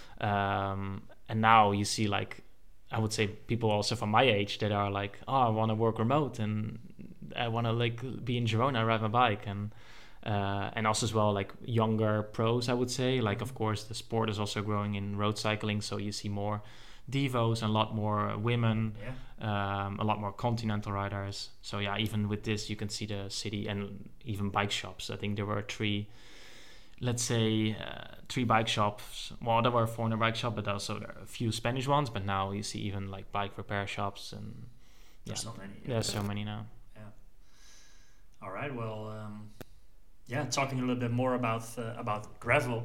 And now you see like, I would say people also from my age that are like, oh, I want to work remote and I want to like be in Girona, ride my bike, and also as well like younger pros, I would say. Like of course the sport is also growing in road cycling, so you see more Devos and a lot more women, a lot more continental riders. So yeah, even with this you can see the city and even bike shops. I think there were three bike shops. Well, there were 400 bike shops, but also there are a few Spanish ones. But now you see even like bike repair shops, and There's not many. there's so many now. All right. Well, talking a little bit more about gravel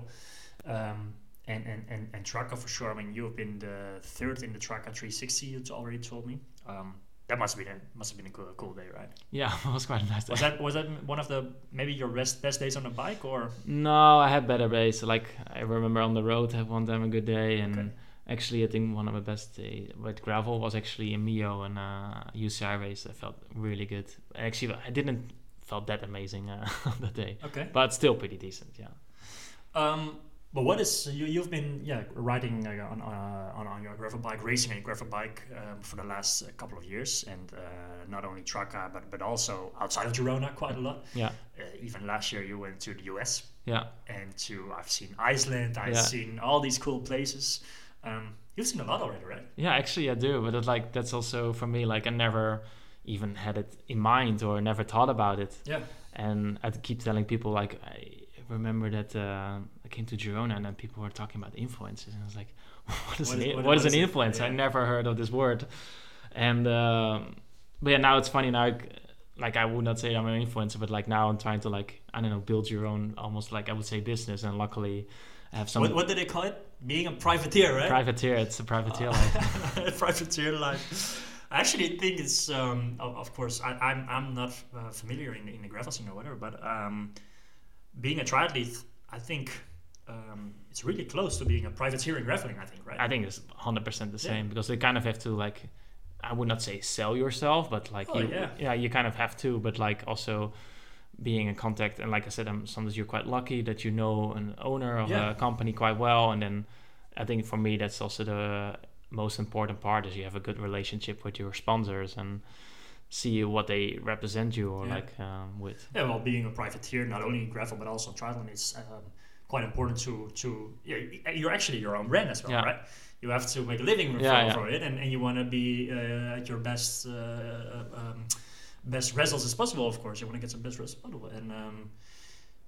and Tracker for sure. I mean, you've been the third in the Tracker 360. You already told me. That must have been a cool day, right? Yeah, it was quite a nice day. Was that one of the maybe your best days on the bike, or? No, I had better days. Like I remember on the road, I had one time a good day, and Okay. actually I think one of my best days with gravel was actually in Mio and UCI race. I felt really good. Actually, I didn't felt that amazing on that day, Okay. but still pretty decent. Yeah. But what is you've been riding on your gravel bike, racing a gravel bike for the last couple of years, and not only Tracker but also outside of Girona quite a lot. Yeah. Even last year you went to the US, Yeah. and I've seen Iceland, I've Yeah. seen all these cool places. You've seen a lot already, right? Yeah, actually I do, but that's also for me, like I never even had it in mind or never thought about it. Yeah. And I keep telling people, like I remember that I came to Girona and then people were talking about influencers, and I was like, what is an influencer? Yeah. I never heard of this word. And but yeah, now it's funny now. Like I would not say I'm an influencer, but like now I'm trying to like, I don't know, build your own, almost like I would say business. And luckily I have some What did they call it? Being a privateer, right? privateer. It's a privateer life. Privateer life. I actually think it's of course I'm not familiar in the gravel scene or whatever, but being a triathlete, I think it's really close to being a privateer in graveling. I think, right? I think it's 100% the same, because they kind of have to like, I would not say sell yourself, but like you kind of have to, but like also being in contact. And like I said, sometimes you're quite lucky that you know an owner of a company quite well, and then I think for me that's also the most important part, is you have a good relationship with your sponsors and see what they represent you or with. Yeah, well, being a privateer, not only in gravel but also triathlon, is quite important to you're actually your own brand as well, right? You have to make a living for it, and you want to be at your best results as possible. Of course, you want to get some best results possible, and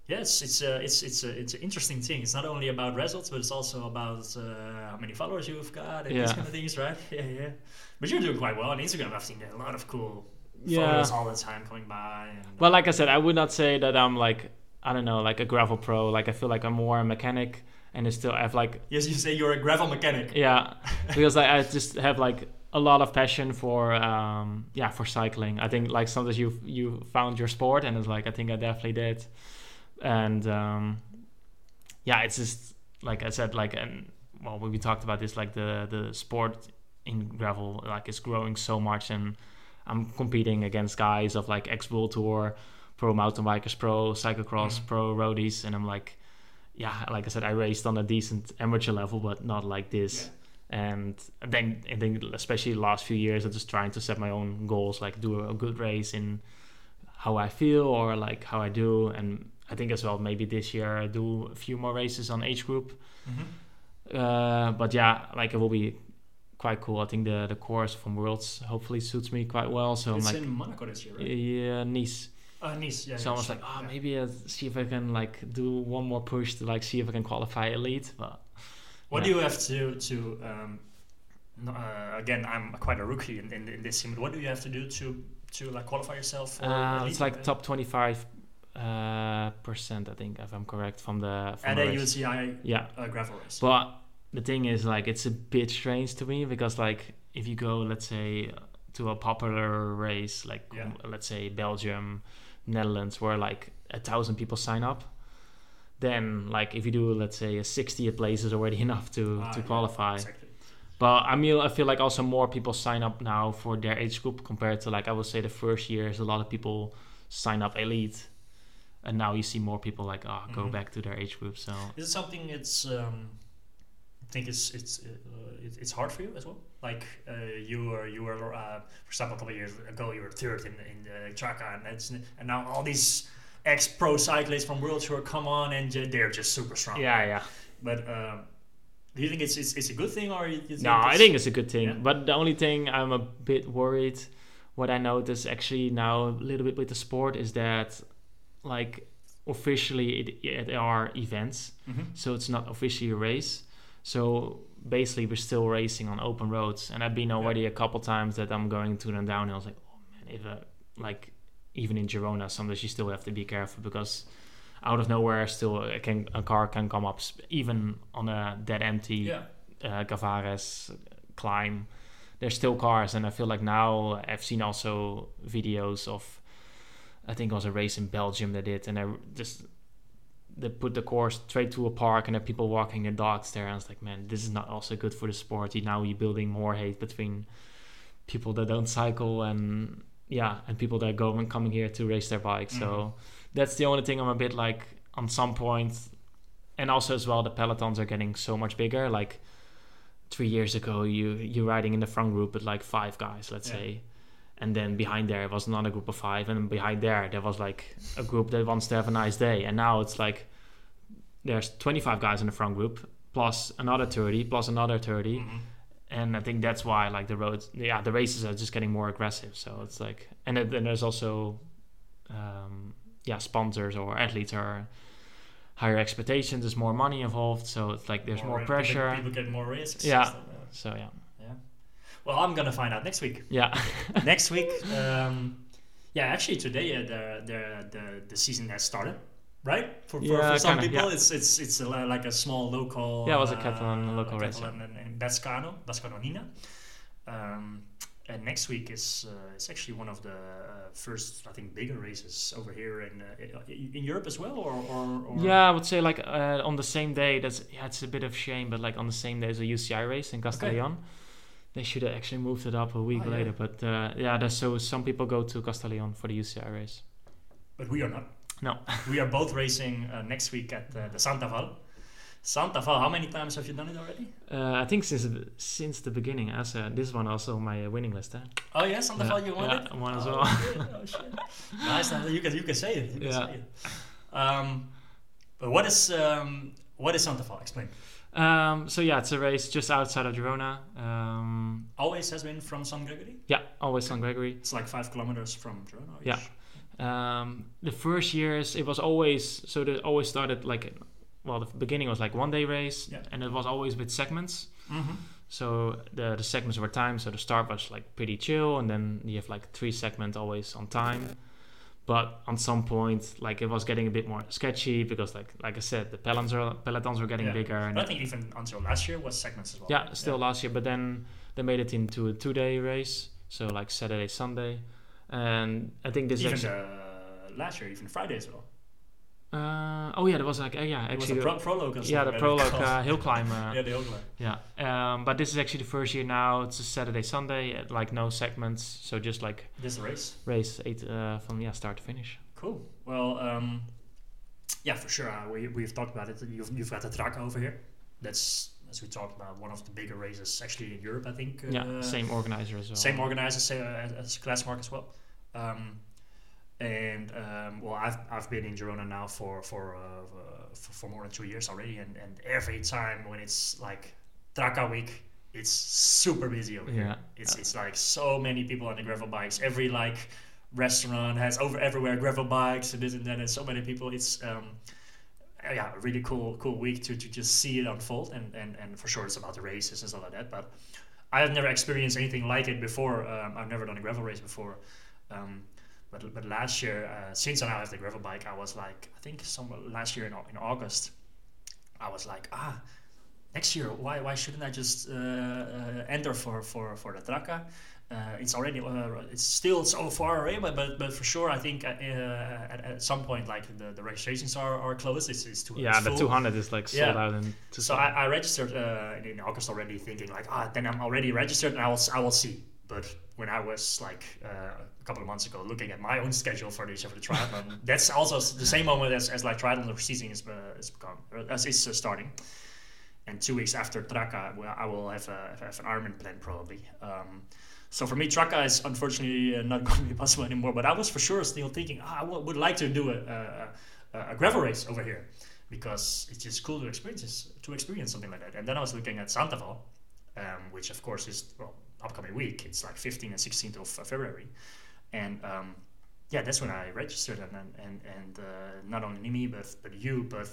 Yes, it's an interesting thing. It's not only about results, but it's also about how many followers you've got and these Yeah. kind of things, right? Yeah. But you're doing quite well on Instagram. I've seen a lot of cool Yeah. photos all the time coming by. And, Well, like I said, I would not say that I'm like, I don't know, like a gravel pro. Like I feel like I'm more a mechanic, and I still have like, yes, you say you're a gravel mechanic. yeah, because I just have like a lot of passion for for cycling. I think like sometimes you found your sport, and it's like I think I definitely did, and it's just like I said, like, and well, we talked about this, like the sport in gravel like is growing so much, and I'm competing against guys of like ex-World Tour, pro mountain bikers, pro cyclocross, pro roadies, and I'm like, yeah, like I said, I raced on a decent amateur level, but not like this. Yeah. And then I think especially the last few years, I'm just trying to set my own goals, like do a good race in how I feel or like how I do. And I think as well, maybe this year I do a few more races on age group. But yeah, like it will be quite cool. I think the course from Worlds hopefully suits me quite well. So It's I'm like, in Monaco this year, right? yeah, Nice. Nice, yeah. So I was like, maybe see if I can like do one more push to like see if I can qualify elite. But What do you have to again, I'm quite a rookie in this scene, but what do you have to do to like qualify yourself for elite, it's like right? top 25%, I think, if I'm correct, from the and the a race. UCI Yeah, gravel race. but the thing is, like, it's a bit strange to me because, like, if you go, let's say, to a popular race, like, Yeah. let's say Belgium, Netherlands, where like 1,000 people sign up, then like if you do, let's say, a 60th place is already enough to qualify. Exactly. But I feel like also more people sign up now for their age group compared to, like, I would say the first years, a lot of people sign up elite, and now you see more people like go back to their age group. So Is it something it's I think it's hard for you as well? Like you were for example a couple of years ago you were third in the Traka, and now all these ex-pro cyclists from World Tour come on and they're just super strong. yeah. But do you think it's a good thing, or you think No, I think it's a good thing. Yeah. But the only thing I'm a bit worried, what I notice actually now a little bit with the sport, is that like officially it are events, so it's not officially a race. So basically we're still racing on open roads, and I've been already a couple times that I'm going to them downhills. Like, oh man, if like even in Girona, sometimes you still have to be careful because out of nowhere still a car can come up, even on a dead empty Gavares climb. There's still cars, and I feel like now I've seen also videos of, I think it was a race in Belgium they did, and they put the course straight to a park and there are people walking their dogs there, and I was like, man, this is not also good for the sport. Now you're building more hate between people that don't cycle and people that go and coming here to race their bikes. So that's the only thing I'm a bit like on some point. And also as well, the pelotons are getting so much bigger. Like 3 years ago, you're riding in the front group with like 5 guys, let's say. And then behind there was another group of 5. And behind there was like a group that wants to have a nice day. And now it's like there's 25 guys in the front group, plus another 30, plus another 30. And I think that's why like the races are just getting more aggressive. So it's like, and then there's also sponsors or athletes are higher expectations. There's more money involved, so it's like there's more pressure. People get more risks. Yeah. So yeah. Well, I'm gonna find out next week. Yeah. Next week. Actually today the season has started. Right? For some people, it's like a small local. Yeah, it was a Catalan local race. In Bascano Nina. And next week is actually one of the first, I think, bigger races over here in Europe as well, or yeah, I would say like on the same day. It's a bit of shame, but like on the same day as a UCI race in Castellón. Okay. They should have actually moved it up a week later, but so some people go to Castellón for the UCI race. But we are not. No. We are both racing next week at the Santa Val. Santa Val, how many times have you done it already? I think since the beginning. As this one also on my winning list. Oh yeah, Santa Val, you won it? Yeah, one as well. Shit. Nice, you can say it. You can say it. But what is Santa Val? Explain. It's a race just outside of Girona. Always has been from San Gregory? Yeah, always San Gregory. It's like 5 kilometers from Girona. Yeah. The first years it was always always started like, well, the beginning was like 1 day race, and it was always with segments. Mm-hmm. So the segments were timed. So the start was like pretty chill, and then you have like 3 segments always on time. But on some point, like, it was getting a bit more sketchy because, like I said, the pelotons were getting bigger. And but I think even until last year was segments as well. Yeah, still last year. But then they made it into a 2-day race, so like Saturday, Sunday, and I think this even is actually, last year, even Friday as well. there was like It was actually the prologue. Or the prologue hill climb. Yeah, the hill climb. Yeah, but this is actually the first year now. It's a Saturday, Sunday, like no segments, so just like just a race. Race 8 from start to finish. Cool. Well, for sure. We've talked about it. You've got the Traka over here. That's, as we talked about, one of the bigger races actually in Europe, I think. Same organizer as well. Same organizer as Glassmark as well. I've been in Girona now for more than 2 years already, and every time when it's like Traka week, it's super busy over here. It's like so many people on the gravel bikes. Every like restaurant has everywhere gravel bikes and this and that, and so many people. It's a really cool week to just see it unfold, and for sure it's about the races and stuff like that. But I have never experienced anything like it before. I've never done a gravel race before. But last year, since I now have the gravel bike, I was like, I think last year in August, I was like, next year, why shouldn't I just enter for the Traka? It's already it's still so far away, but for sure I think at some point like the registrations are closed. It's too the full. 200 is like sold out. So I registered in August already, thinking like then I'm already registered and I will see. But when I was like a couple of months ago looking at my own schedule for the triathlon, that's also the same moment as like triathlon season is starting. And 2 weeks after Traka, I will have an Ironman plan probably. So for me, Traka is unfortunately not going to be possible anymore. But I was for sure still thinking, I would like to do a gravel race over here, because it's just cool to experience something like that. And then I was looking at Santaval, which of course is upcoming week. It's like 15th and 16th of February, and that's when I registered. And not only me, but you, but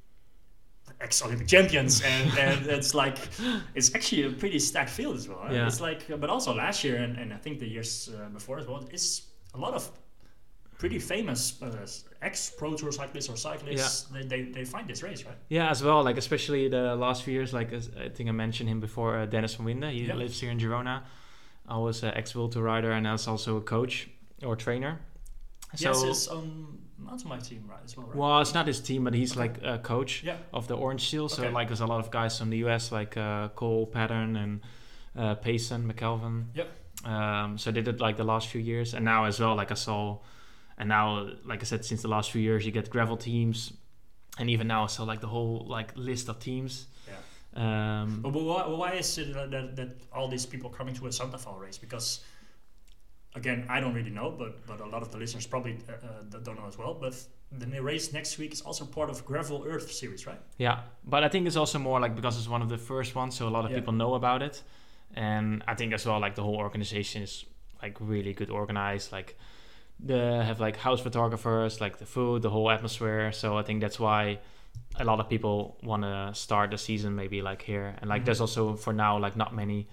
ex-Olympic champions, and it's like it's actually a pretty stacked field as well. It's like, but also last year and I think the years before as well, it's a lot of pretty famous ex-Pro Tour cyclists or cyclists. They find this race, right? Yeah, as well. Like especially the last few years. Like I think I mentioned him before, Dennis van Winde. He lives here in Girona. I was an ex-World Tour rider, and I was also a coach or trainer. Yes, it's on mountain bike team, right, as well, right? Well, it's not his team, but he's like a coach of the Orange Seal. So like there's a lot of guys from the US like Cole Pattern and Payson, McKelvin. So they did like the last few years, and now as well, like I saw, and now like I said, since the last few years you get gravel teams, and even now I saw like the whole like list of teams. But why is it that all these people are coming to a Santaval race? Because again, I don't really know, but a lot of the listeners probably don't know as well. But the race next week is also part of Gravel Earth series, right? Yeah, but I think it's also more like because it's one of the first ones, so a lot of people know about it. And I think as well, like the whole organization is like really good organized. Like they have like house photographers, like the food, the whole atmosphere. So I think that's why a lot of people want to start the season maybe like here. And like there's also for now like not many.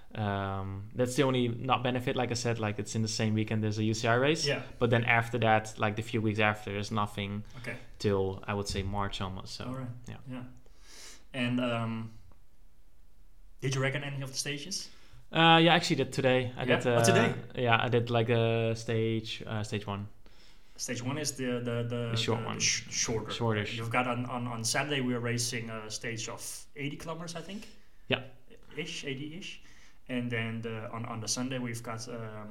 That's the only not benefit, like I said, like it's in the same weekend there's a UCI race, but then after that, like the few weeks after, there's nothing till I would say March almost. So and did you reckon any of the stages? I actually did today. I did today? I did like a stage one. Stage one is the short one. Shortish. You've got on Saturday we are racing a stage of 80 kilometers, I think. 80-ish. And then on the Sunday we've got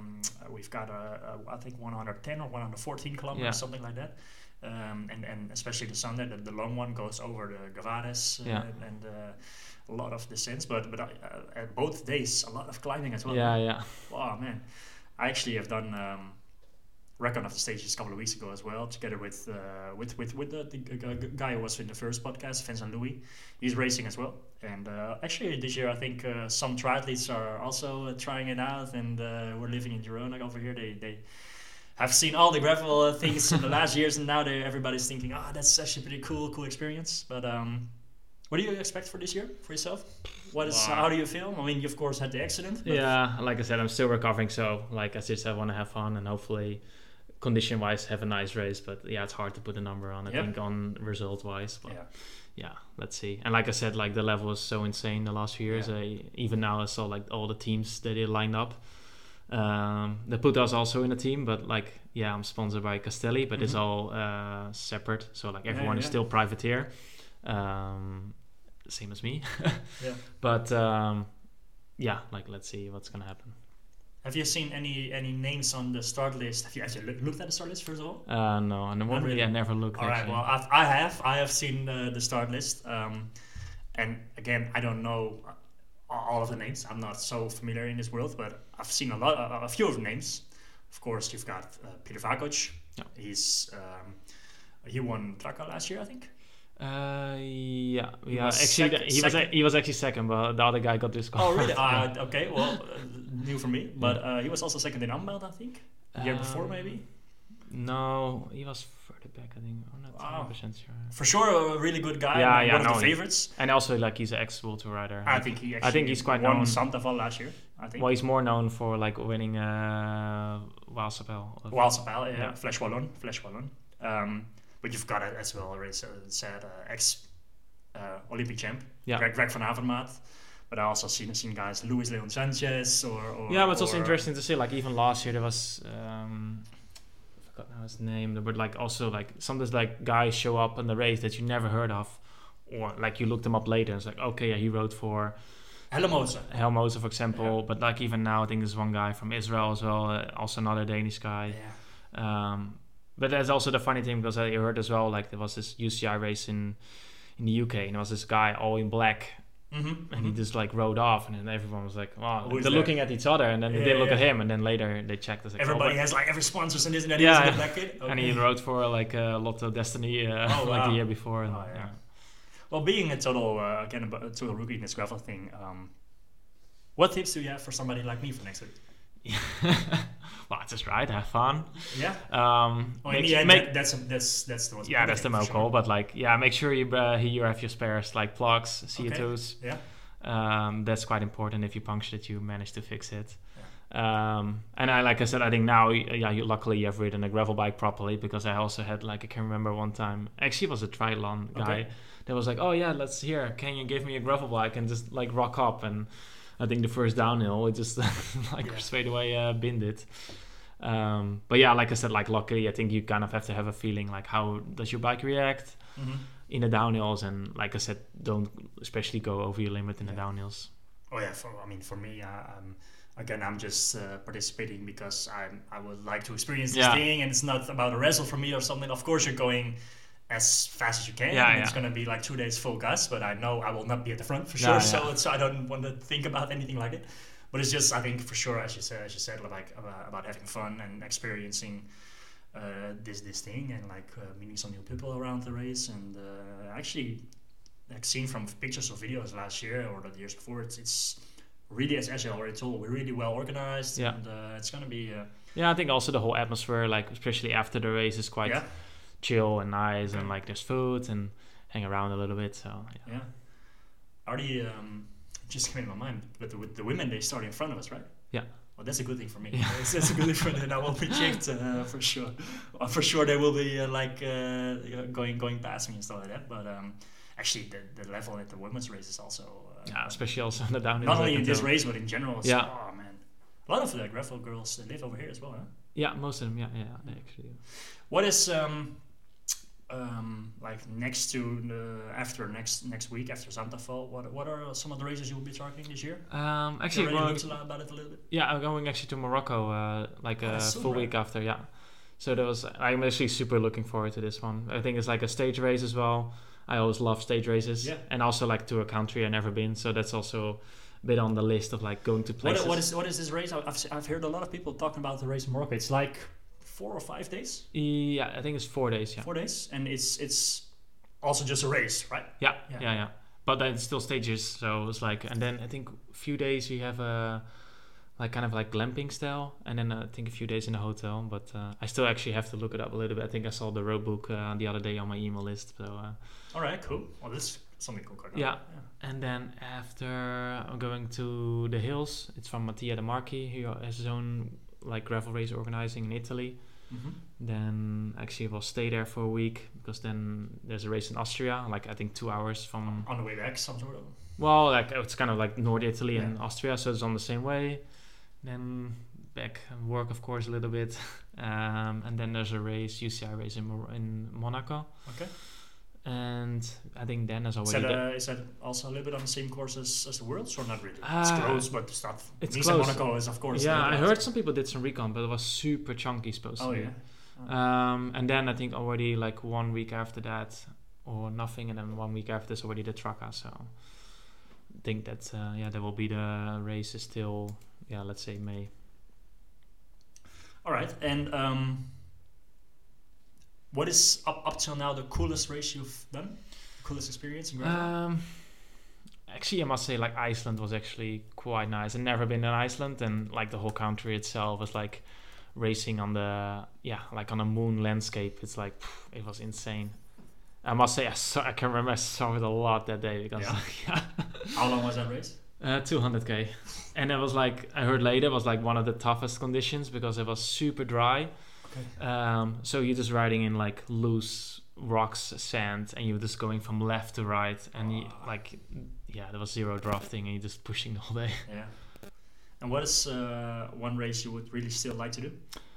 I think 110 or 114 kilometers, something like that. And especially the Sunday, the long one goes over the Gavares and a lot of descents. But at both days, a lot of climbing as well. Wow, man! I actually have done Recon of the Stages a couple of weeks ago as well, together with the guy who was in the first podcast, Vincent Louis. He's racing as well, and actually this year I think some triathletes are also trying it out, and we're living in Girona over here. They I've seen all the gravel things in the last years, and now everybody's thinking, that's actually pretty cool experience. But what do you expect for this year for yourself? How do you feel? I mean, you of course had the accident. But Yeah, like I said, I'm still recovering. So, like I just I want to have fun and hopefully, condition-wise, have a nice race. But yeah, it's hard to put a number on. I think on result-wise. But yeah, let's see. And like I said, like the level is so insane the last few years. Even now I saw like all the teams that they lined up. They put us also in a team, but like I'm sponsored by Castelli, but it's all separate. So like everyone is still privateer. Same as me. But like let's see what's gonna happen. Have you seen any names on the start list? Have you actually looked at the start list first of all? No, and normally I never look. All right, well I have seen the start list, and again I don't know all of the names. I'm not so familiar in this world, but I've seen a few of the names. Of course, you've got Peter Vakoc. He won Draka last year, I think. Actually, he was actually second, but the other guy got disqualified. Oh, really? Okay, well, new for me. But he was also second in Unbound, I think. The year before, maybe. No, he was further back. I think. I'm not 100% sure. For sure, a really good guy. One of the favorites. And also, like, he's an ex-World Tour rider. I think he's quite known. Santaval last year, I think. Well, he's more known for like winning Waalsapel. Waalsapel, yeah. Flash Wallon. But you've got it as well already said, ex Olympic champ, Greg van Avermaet. But I also seen guys, Luis Leon Sanchez or but it's also interesting to see, like even last year there was, I forgot now his name, but like also like sometimes like guys show up in the race that you never heard of, or like you look them up later and it's like, okay, he rode for Helmoza, for example. But like even now I think there's one guy from Israel as well, also another Danish guy. But that's also the funny thing, because I heard as well, like there was this UCI race in the UK, and there was this guy all in black, and he just like rode off, and then everyone was like, "Wow!" They're looking at each other, and then they look at him, and then later they checked. Like, everybody has like every sponsors and this and that. Yeah, the black kid. Okay. And he rode for like Lotto Destiny like the year before. And, Well, being a total rookie in this gravel thing, what tips do you have for somebody like me for next week? Well, just ride, have fun. Yeah. That's the most. Yeah, that's the most goal. But like, make sure you have your spares, like plugs, CO2s. Okay. Yeah. That's quite important. If you puncture it, you manage to fix it. Yeah. And like I said, I think now, luckily you have ridden a gravel bike properly, because I also had like, I can remember one time, actually it was a triathlon guy that was like, oh yeah, can you give me a gravel bike and just like rock up? And I think the first downhill, it just straight away binned it. But yeah, like I said, like luckily, I think you kind of have to have a feeling like how does your bike react in the downhills, and like I said, don't especially go over your limit in the downhills. Oh yeah, for me, again, I'm just participating because I would like to experience this thing, and it's not about a wrestle for me or something. Of course, you're going as fast as you can. It's going to be like 2 days full gas, but I know I will not be at the front for sure. So I don't want to think about anything like it. But it's just, I think for sure, as you said, like about having fun and experiencing this thing, and like meeting some new people around the race, and actually, like seen from pictures or videos last year or the years before, it's really, as I already told, we're really well organized, and it's gonna be. I think also the whole atmosphere, like especially after the race, is quite chill and nice, and like there's food and hang around a little bit. So Already just came in my mind, but the women, they start in front of us, right? Yeah. Well, that's a good thing for me. That's a good thing for me. And I will be checked for sure. For sure, they will be going past me and stuff like that. But actually, the level at the women's race is also especially also in the downhill. Not only in this race, but in general. Oh man, a lot of the gravel girls live over here as well, huh? Yeah, most of them. Yeah, they actually do. What is like next to after next week after Santaval? What are some of the races you will be targeting this year? Actually, you already looked about it a little bit. Yeah, I'm going actually to Morocco like a full week after. Yeah, so I'm actually super looking forward to this one. I think it's like a stage race as well. I always love stage races, and also like to a country I've never been. So that's also a bit on the list of like going to places. What is this race? I've heard a lot of people talking about the race in Morocco. It's like 4 or 5 days? Yeah, I think it's 4 days. Yeah, 4 days, and it's also just a race, right? Yeah. But then it's still stages, so it's like, and then I think a few days we have like kind of like glamping style, and then I think a few days in a hotel. But I still actually have to look it up a little bit. I think I saw the road book the other day on my email list. So All right, cool. Well, this is something cool. yeah. And then after I'm going to the hills, it's from Mattia De Marchi. He has his own like gravel race organizing in Italy. Mm-hmm. Then actually we'll stay there for a week because then there's a race in Austria, like I think 2 hours from. On the way back, some sort of. Well, like it's kind of like North Italy and Yeah. Austria, so it's on the same way. Then back and work, of course, a little bit, and then there's a race, UCI race in Monaco. Okay. And I think then there's Is already. is that also a little bit on the same course as the Worlds, or not really? It's close, but it's not. It's Nice close. and Monaco is, of course. Yeah, the I last. heard some people did some recon, but it was super chunky supposed to Oh be. yeah. And then I think already like 1 week after that, or nothing, and then 1 week after this already the Traca. So I think that there will be the races till let's say May. All right, and what is up till now the coolest race you've done? Coolest experience in gravel? Actually, I must say like Iceland was actually quite nice. I've never been in Iceland, and like the whole country itself was like racing on the like on a moon landscape. It's like it was insane. I must say I can remember I saw it a lot that day because How long was that race? 200k, and it was like I heard later it was like one of the toughest conditions because it was super dry. Okay. So you're just riding in like loose rocks, sand, and you're just going from left to right, and there was zero drafting, and you're just pushing the whole day. Yeah. And what is one race you would really still like to do?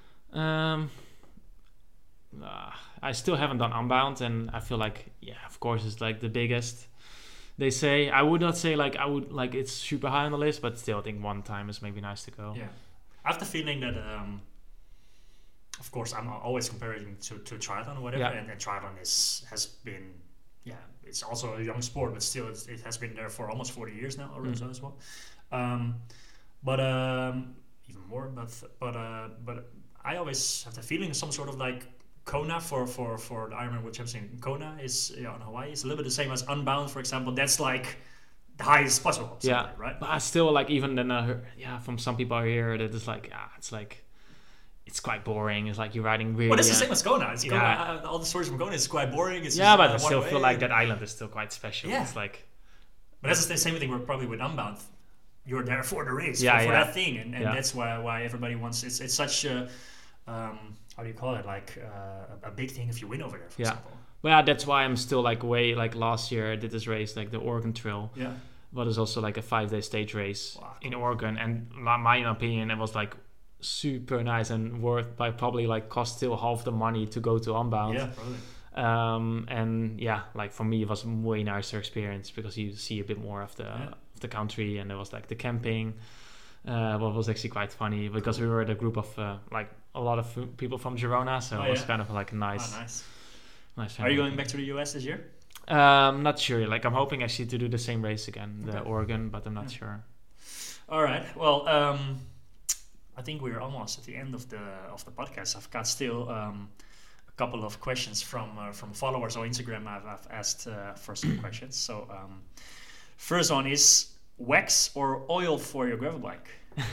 I still haven't done Unbound, and I feel like of course it's like the biggest. They say I would not say like I would like it's super high on the list, but still I think one time is maybe nice to go. Yeah. I have the feeling that of course I'm always comparing to triathlon or whatever, Yeah. and triathlon has been it's also a young sport, but still it has been there for almost 40 years now already as well. But even more, but I always have the feeling some sort of like Kona for the Ironman World Championship in Kona is on Hawaii is a little bit the same as Unbound, for example. That's like the highest possible. Yeah, right. But I still like even then from some people I hear that it's like it's like it's quite boring. It's like you're riding really. Well, it's the same as Kona. It's Yeah. Kona, all the stories from Kona is quite boring. It's Yeah, just, but I one still way. feel like that island is still quite special. Yeah. It's like But that's the same thing. We're probably with Unbound. You're there for the race, Yeah, for yeah. that thing, and Yeah. that's why everybody wants. It's such a how do you call it? Like a big thing if you win over there, for Yeah. example. Well, yeah, that's why I'm still like way like last year I did this race like the Oregon Trail, Yeah. but it's also like a 5-day stage race Wow. in Oregon, and my opinion it was like super nice and worth by probably like cost still half the money to go to Unbound. Yeah, probably. And like for me it was a way nicer experience because you see a bit more of the country, and there was like the camping. What was actually quite funny because we were a group of like a lot of people from Girona, so it was kind of like a nice. Oh, nice. Nice. Are you going back to the US this year? Not sure. Like I'm hoping actually to do the same race again, the Okay. Oregon, but I'm not sure. All right. Well, I think we're almost at the end of the podcast. I've got still a couple of questions from followers on Instagram. I've asked for some questions. So first one is wax or oil for your gravel bike?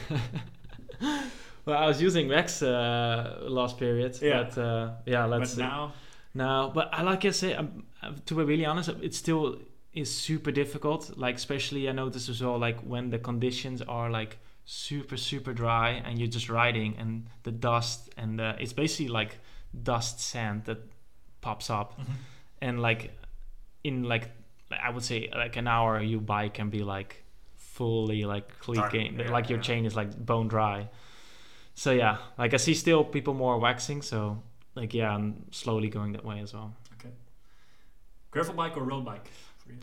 Well, I was using wax last period, Yeah. but let's But see. now, But I like I say, to be really honest, it still is super difficult. Like especially I notice as well, like when the conditions are like super dry and you're just riding, and the dust and it's basically like dust sand that pops up, and like in like I would say like an hour, your bike can be like fully like clean, Yeah, like your chain is like bone dry. So yeah, like I see still people more waxing, so like I'm slowly going that way as well. okay. Gravel bike or road bike?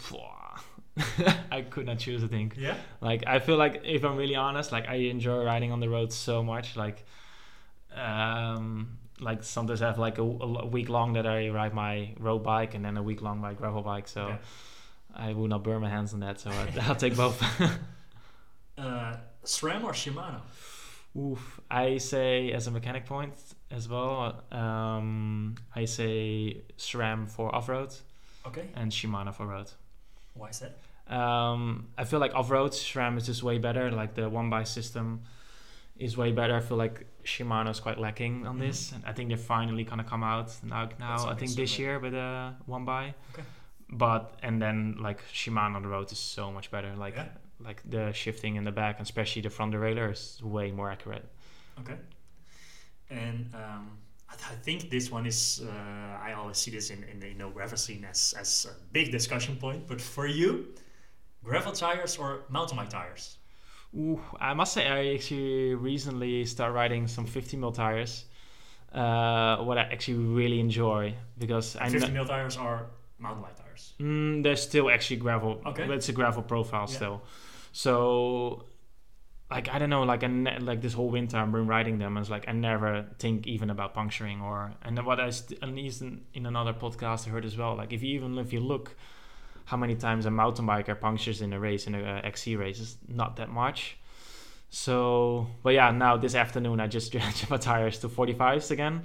I could not choose, I think. Yeah. Like I feel like if I'm really honest, like I enjoy riding on the road so much. Like sometimes I have like a week long that I ride my road bike, and then a week long my gravel bike. So Okay. I will not burn my hands on that. So I'll take both. SRAM or Shimano? Oof. I say as a mechanic point as well. I say SRAM for off-road Okay. and Shimano for road. Why is that? I feel like off-road SRAM is just way better. Like the one-by system is way better. I feel like Shimano's quite lacking on this, and I think they're finally gonna come out now. I think this year with a one by. Okay. But and then like Shimano on the road is so much better. Like Yeah. like the shifting in the back, and especially the front derailleur is way more accurate. Okay. And I think this one is. I always see this in the gravel scene as a big discussion point. But for you, gravel tires or mountain bike tires? Ooh, I must say I actually recently started riding some 50 mil tires. What I actually really enjoy because 50 mil tires are mountain bike tires. They're still actually gravel. Okay. It's a gravel profile still. So, like I don't know, like like this whole winter I've been riding them. I was like I never think even about puncturing and then what at least in another podcast I heard as well. Like if you look how many times a mountain biker punctures in a race in a XC race is not that much. So, but yeah, now this afternoon I just changed my tires to 45s again.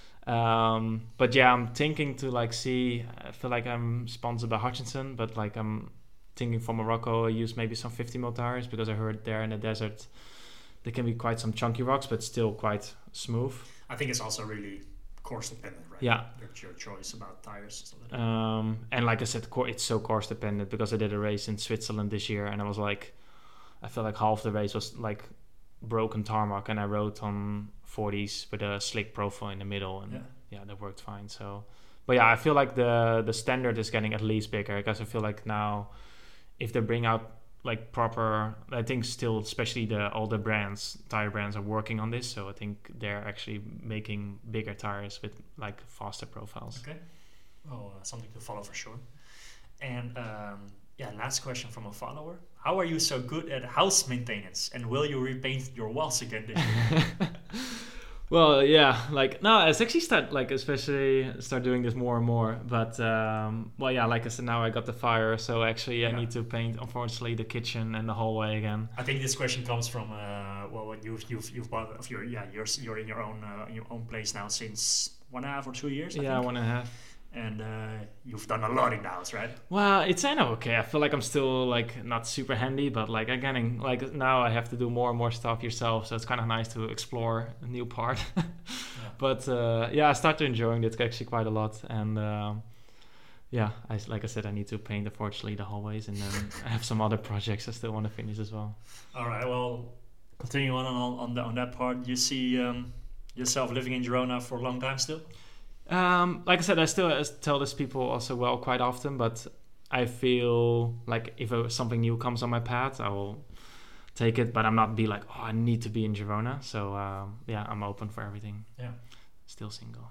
But yeah, I'm thinking to like see. I feel like I'm sponsored by Hutchinson, but like I'm thinking for Morocco I use maybe some 50 mil tires because I heard there in the desert there can be quite some chunky rocks, but still quite smooth. I think it's also really course dependent, right? Yeah. Your choice about tires and stuff like that. And like I said, it's so course dependent because I did a race in Switzerland this year and I was like, I felt like half the race was like broken tarmac and I rode on 40s with a slick profile in the middle and yeah that worked fine. So, but yeah, I feel like the standard is getting at least bigger because I feel like now if they bring out like proper, I think still especially all the tire brands are working on this, so I think they're actually making bigger tires with like faster profiles. Okay, well, something to follow for sure. And last question from a follower: how are you so good at house maintenance, and will you repaint your walls again this year? Well, yeah, like no, it's actually start doing this more and more. But well, yeah, like I said, now I got the fire, so actually I need to paint, unfortunately, the kitchen and the hallway again. I think this question comes from you've bought of you're in your own place now since 1.5 or 2 years. I think. 1.5. And you've done a lot in the house, right? Well, it's okay. I feel like I'm still like not super handy, but like again, like now I have to do more and more stuff yourself, so it's kind of nice to explore a new part. But I started enjoying it actually quite a lot, and like I said, I need to paint unfortunately the hallways, and then I have some other projects I still want to finish as well. All right. Well, continuing on that part, you see yourself living in Girona for a long time still? Like I said, I still tell this people also quite often, but I feel like if something new comes on my path, I will take it, but I'm not be like, I need to be in Girona. So I'm open for everything. Yeah, still single.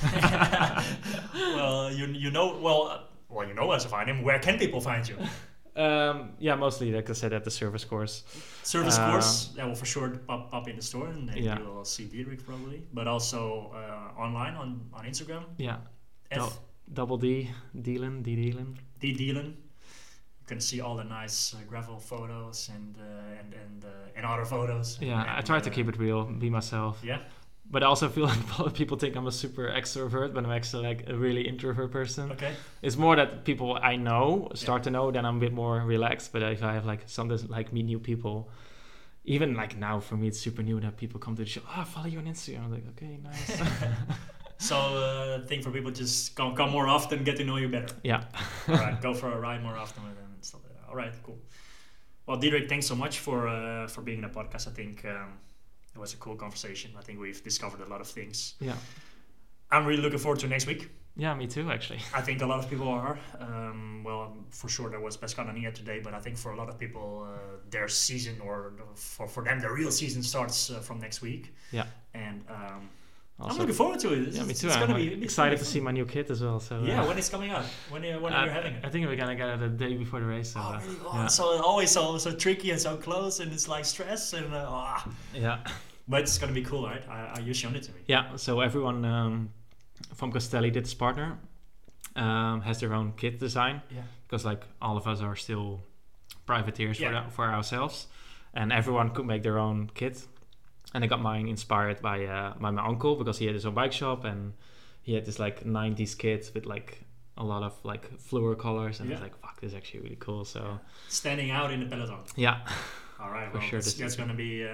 Well, you know us to find him. Where can people find you? Mostly like I said at the service course. Service course, that will for sure pop in the store, and then you will see Diederik probably, but also online on Instagram. Yeah, double D Dealen. D Dealen. You can see all the nice gravel photos and other photos. Yeah, I try to keep it real, be myself. Yeah. But I also feel like people think I'm a super extrovert, but I'm actually like a really introvert person. Okay. It's more that people I know start to know, then I'm a bit more relaxed. But if I have like sometimes like meet new people, even like now for me it's super new that people come to the show. I follow you on Instagram. I'm like, okay, nice. So thing for people just come more often, get to know you better. Yeah. All right, go for a ride more often and stuff like that. All right, cool. Well, Diederik, thanks so much for being in the podcast. I think. It was a cool conversation. I think we've discovered a lot of things. Yeah. I'm really looking forward to next week. Yeah, me too, actually. I think a lot of people are. Well, for sure there was Pescanania today, but I think for a lot of people, their season, or for them, the real season starts from next week. Yeah. And I'm looking forward to it. Me too. I'm excited to see my new kit as well. So yeah, when it's coming out? When are you having it? I think we're gonna get it the day before the race. So, really? So it's always so tricky and so close, and it's like stress and yeah. But it's gonna be cool, right? You shown it to me. Yeah. So everyone from Castelli, this partner, has their own kit design. Yeah. Because like all of us are still privateers for ourselves, and everyone could make their own kit. And I got mine inspired by my uncle because he had his own bike shop and he had this like 90s kit with like a lot of like fluor colors, and I was like, fuck, this is actually really cool. So standing out in the peloton. Yeah. All right, well, sure that's going to be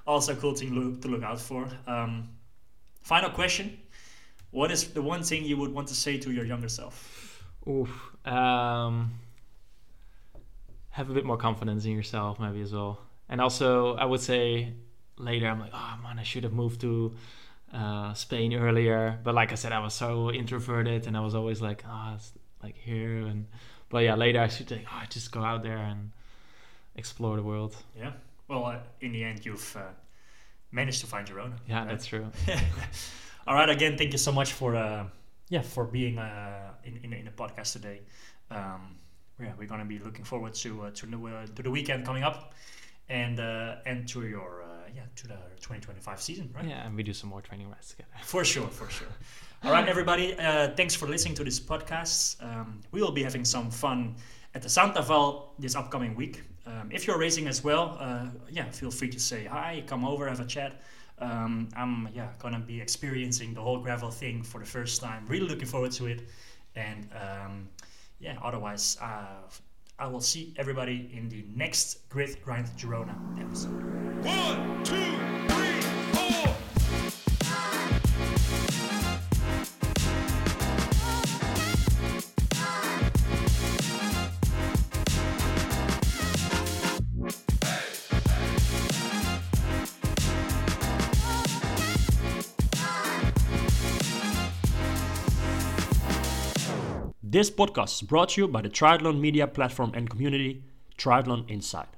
also cool thing to look out for. Final question. What is the one thing you would want to say to your younger self? Oof. Have a bit more confidence in yourself, maybe as well. And also, I would say later, I'm like, oh man, I should have moved to Spain earlier. But like I said, I was so introverted, and I was always like, it's like here. But yeah, later I should think, just go out there and explore the world. Yeah. Well, in the end, you've managed to find Girona. Yeah, right? That's true. All right. Again, thank you so much for being in the podcast today. We're gonna be looking forward to the weekend coming up, and to your to the 2025 season, right? Yeah, and we do some more training rides together. For sure. All right, everybody. Thanks for listening to this podcast. We will be having some fun at the Santaval this upcoming week. If you're racing as well, feel free to say hi, come over, have a chat. I'm gonna be experiencing the whole gravel thing for the first time. Really looking forward to it, and otherwise I will see everybody in the next Grit Grind Girona episode. 1, 2, 3, 4. This podcast is brought to you by the Triathlon media platform and community, Triathlon Insight.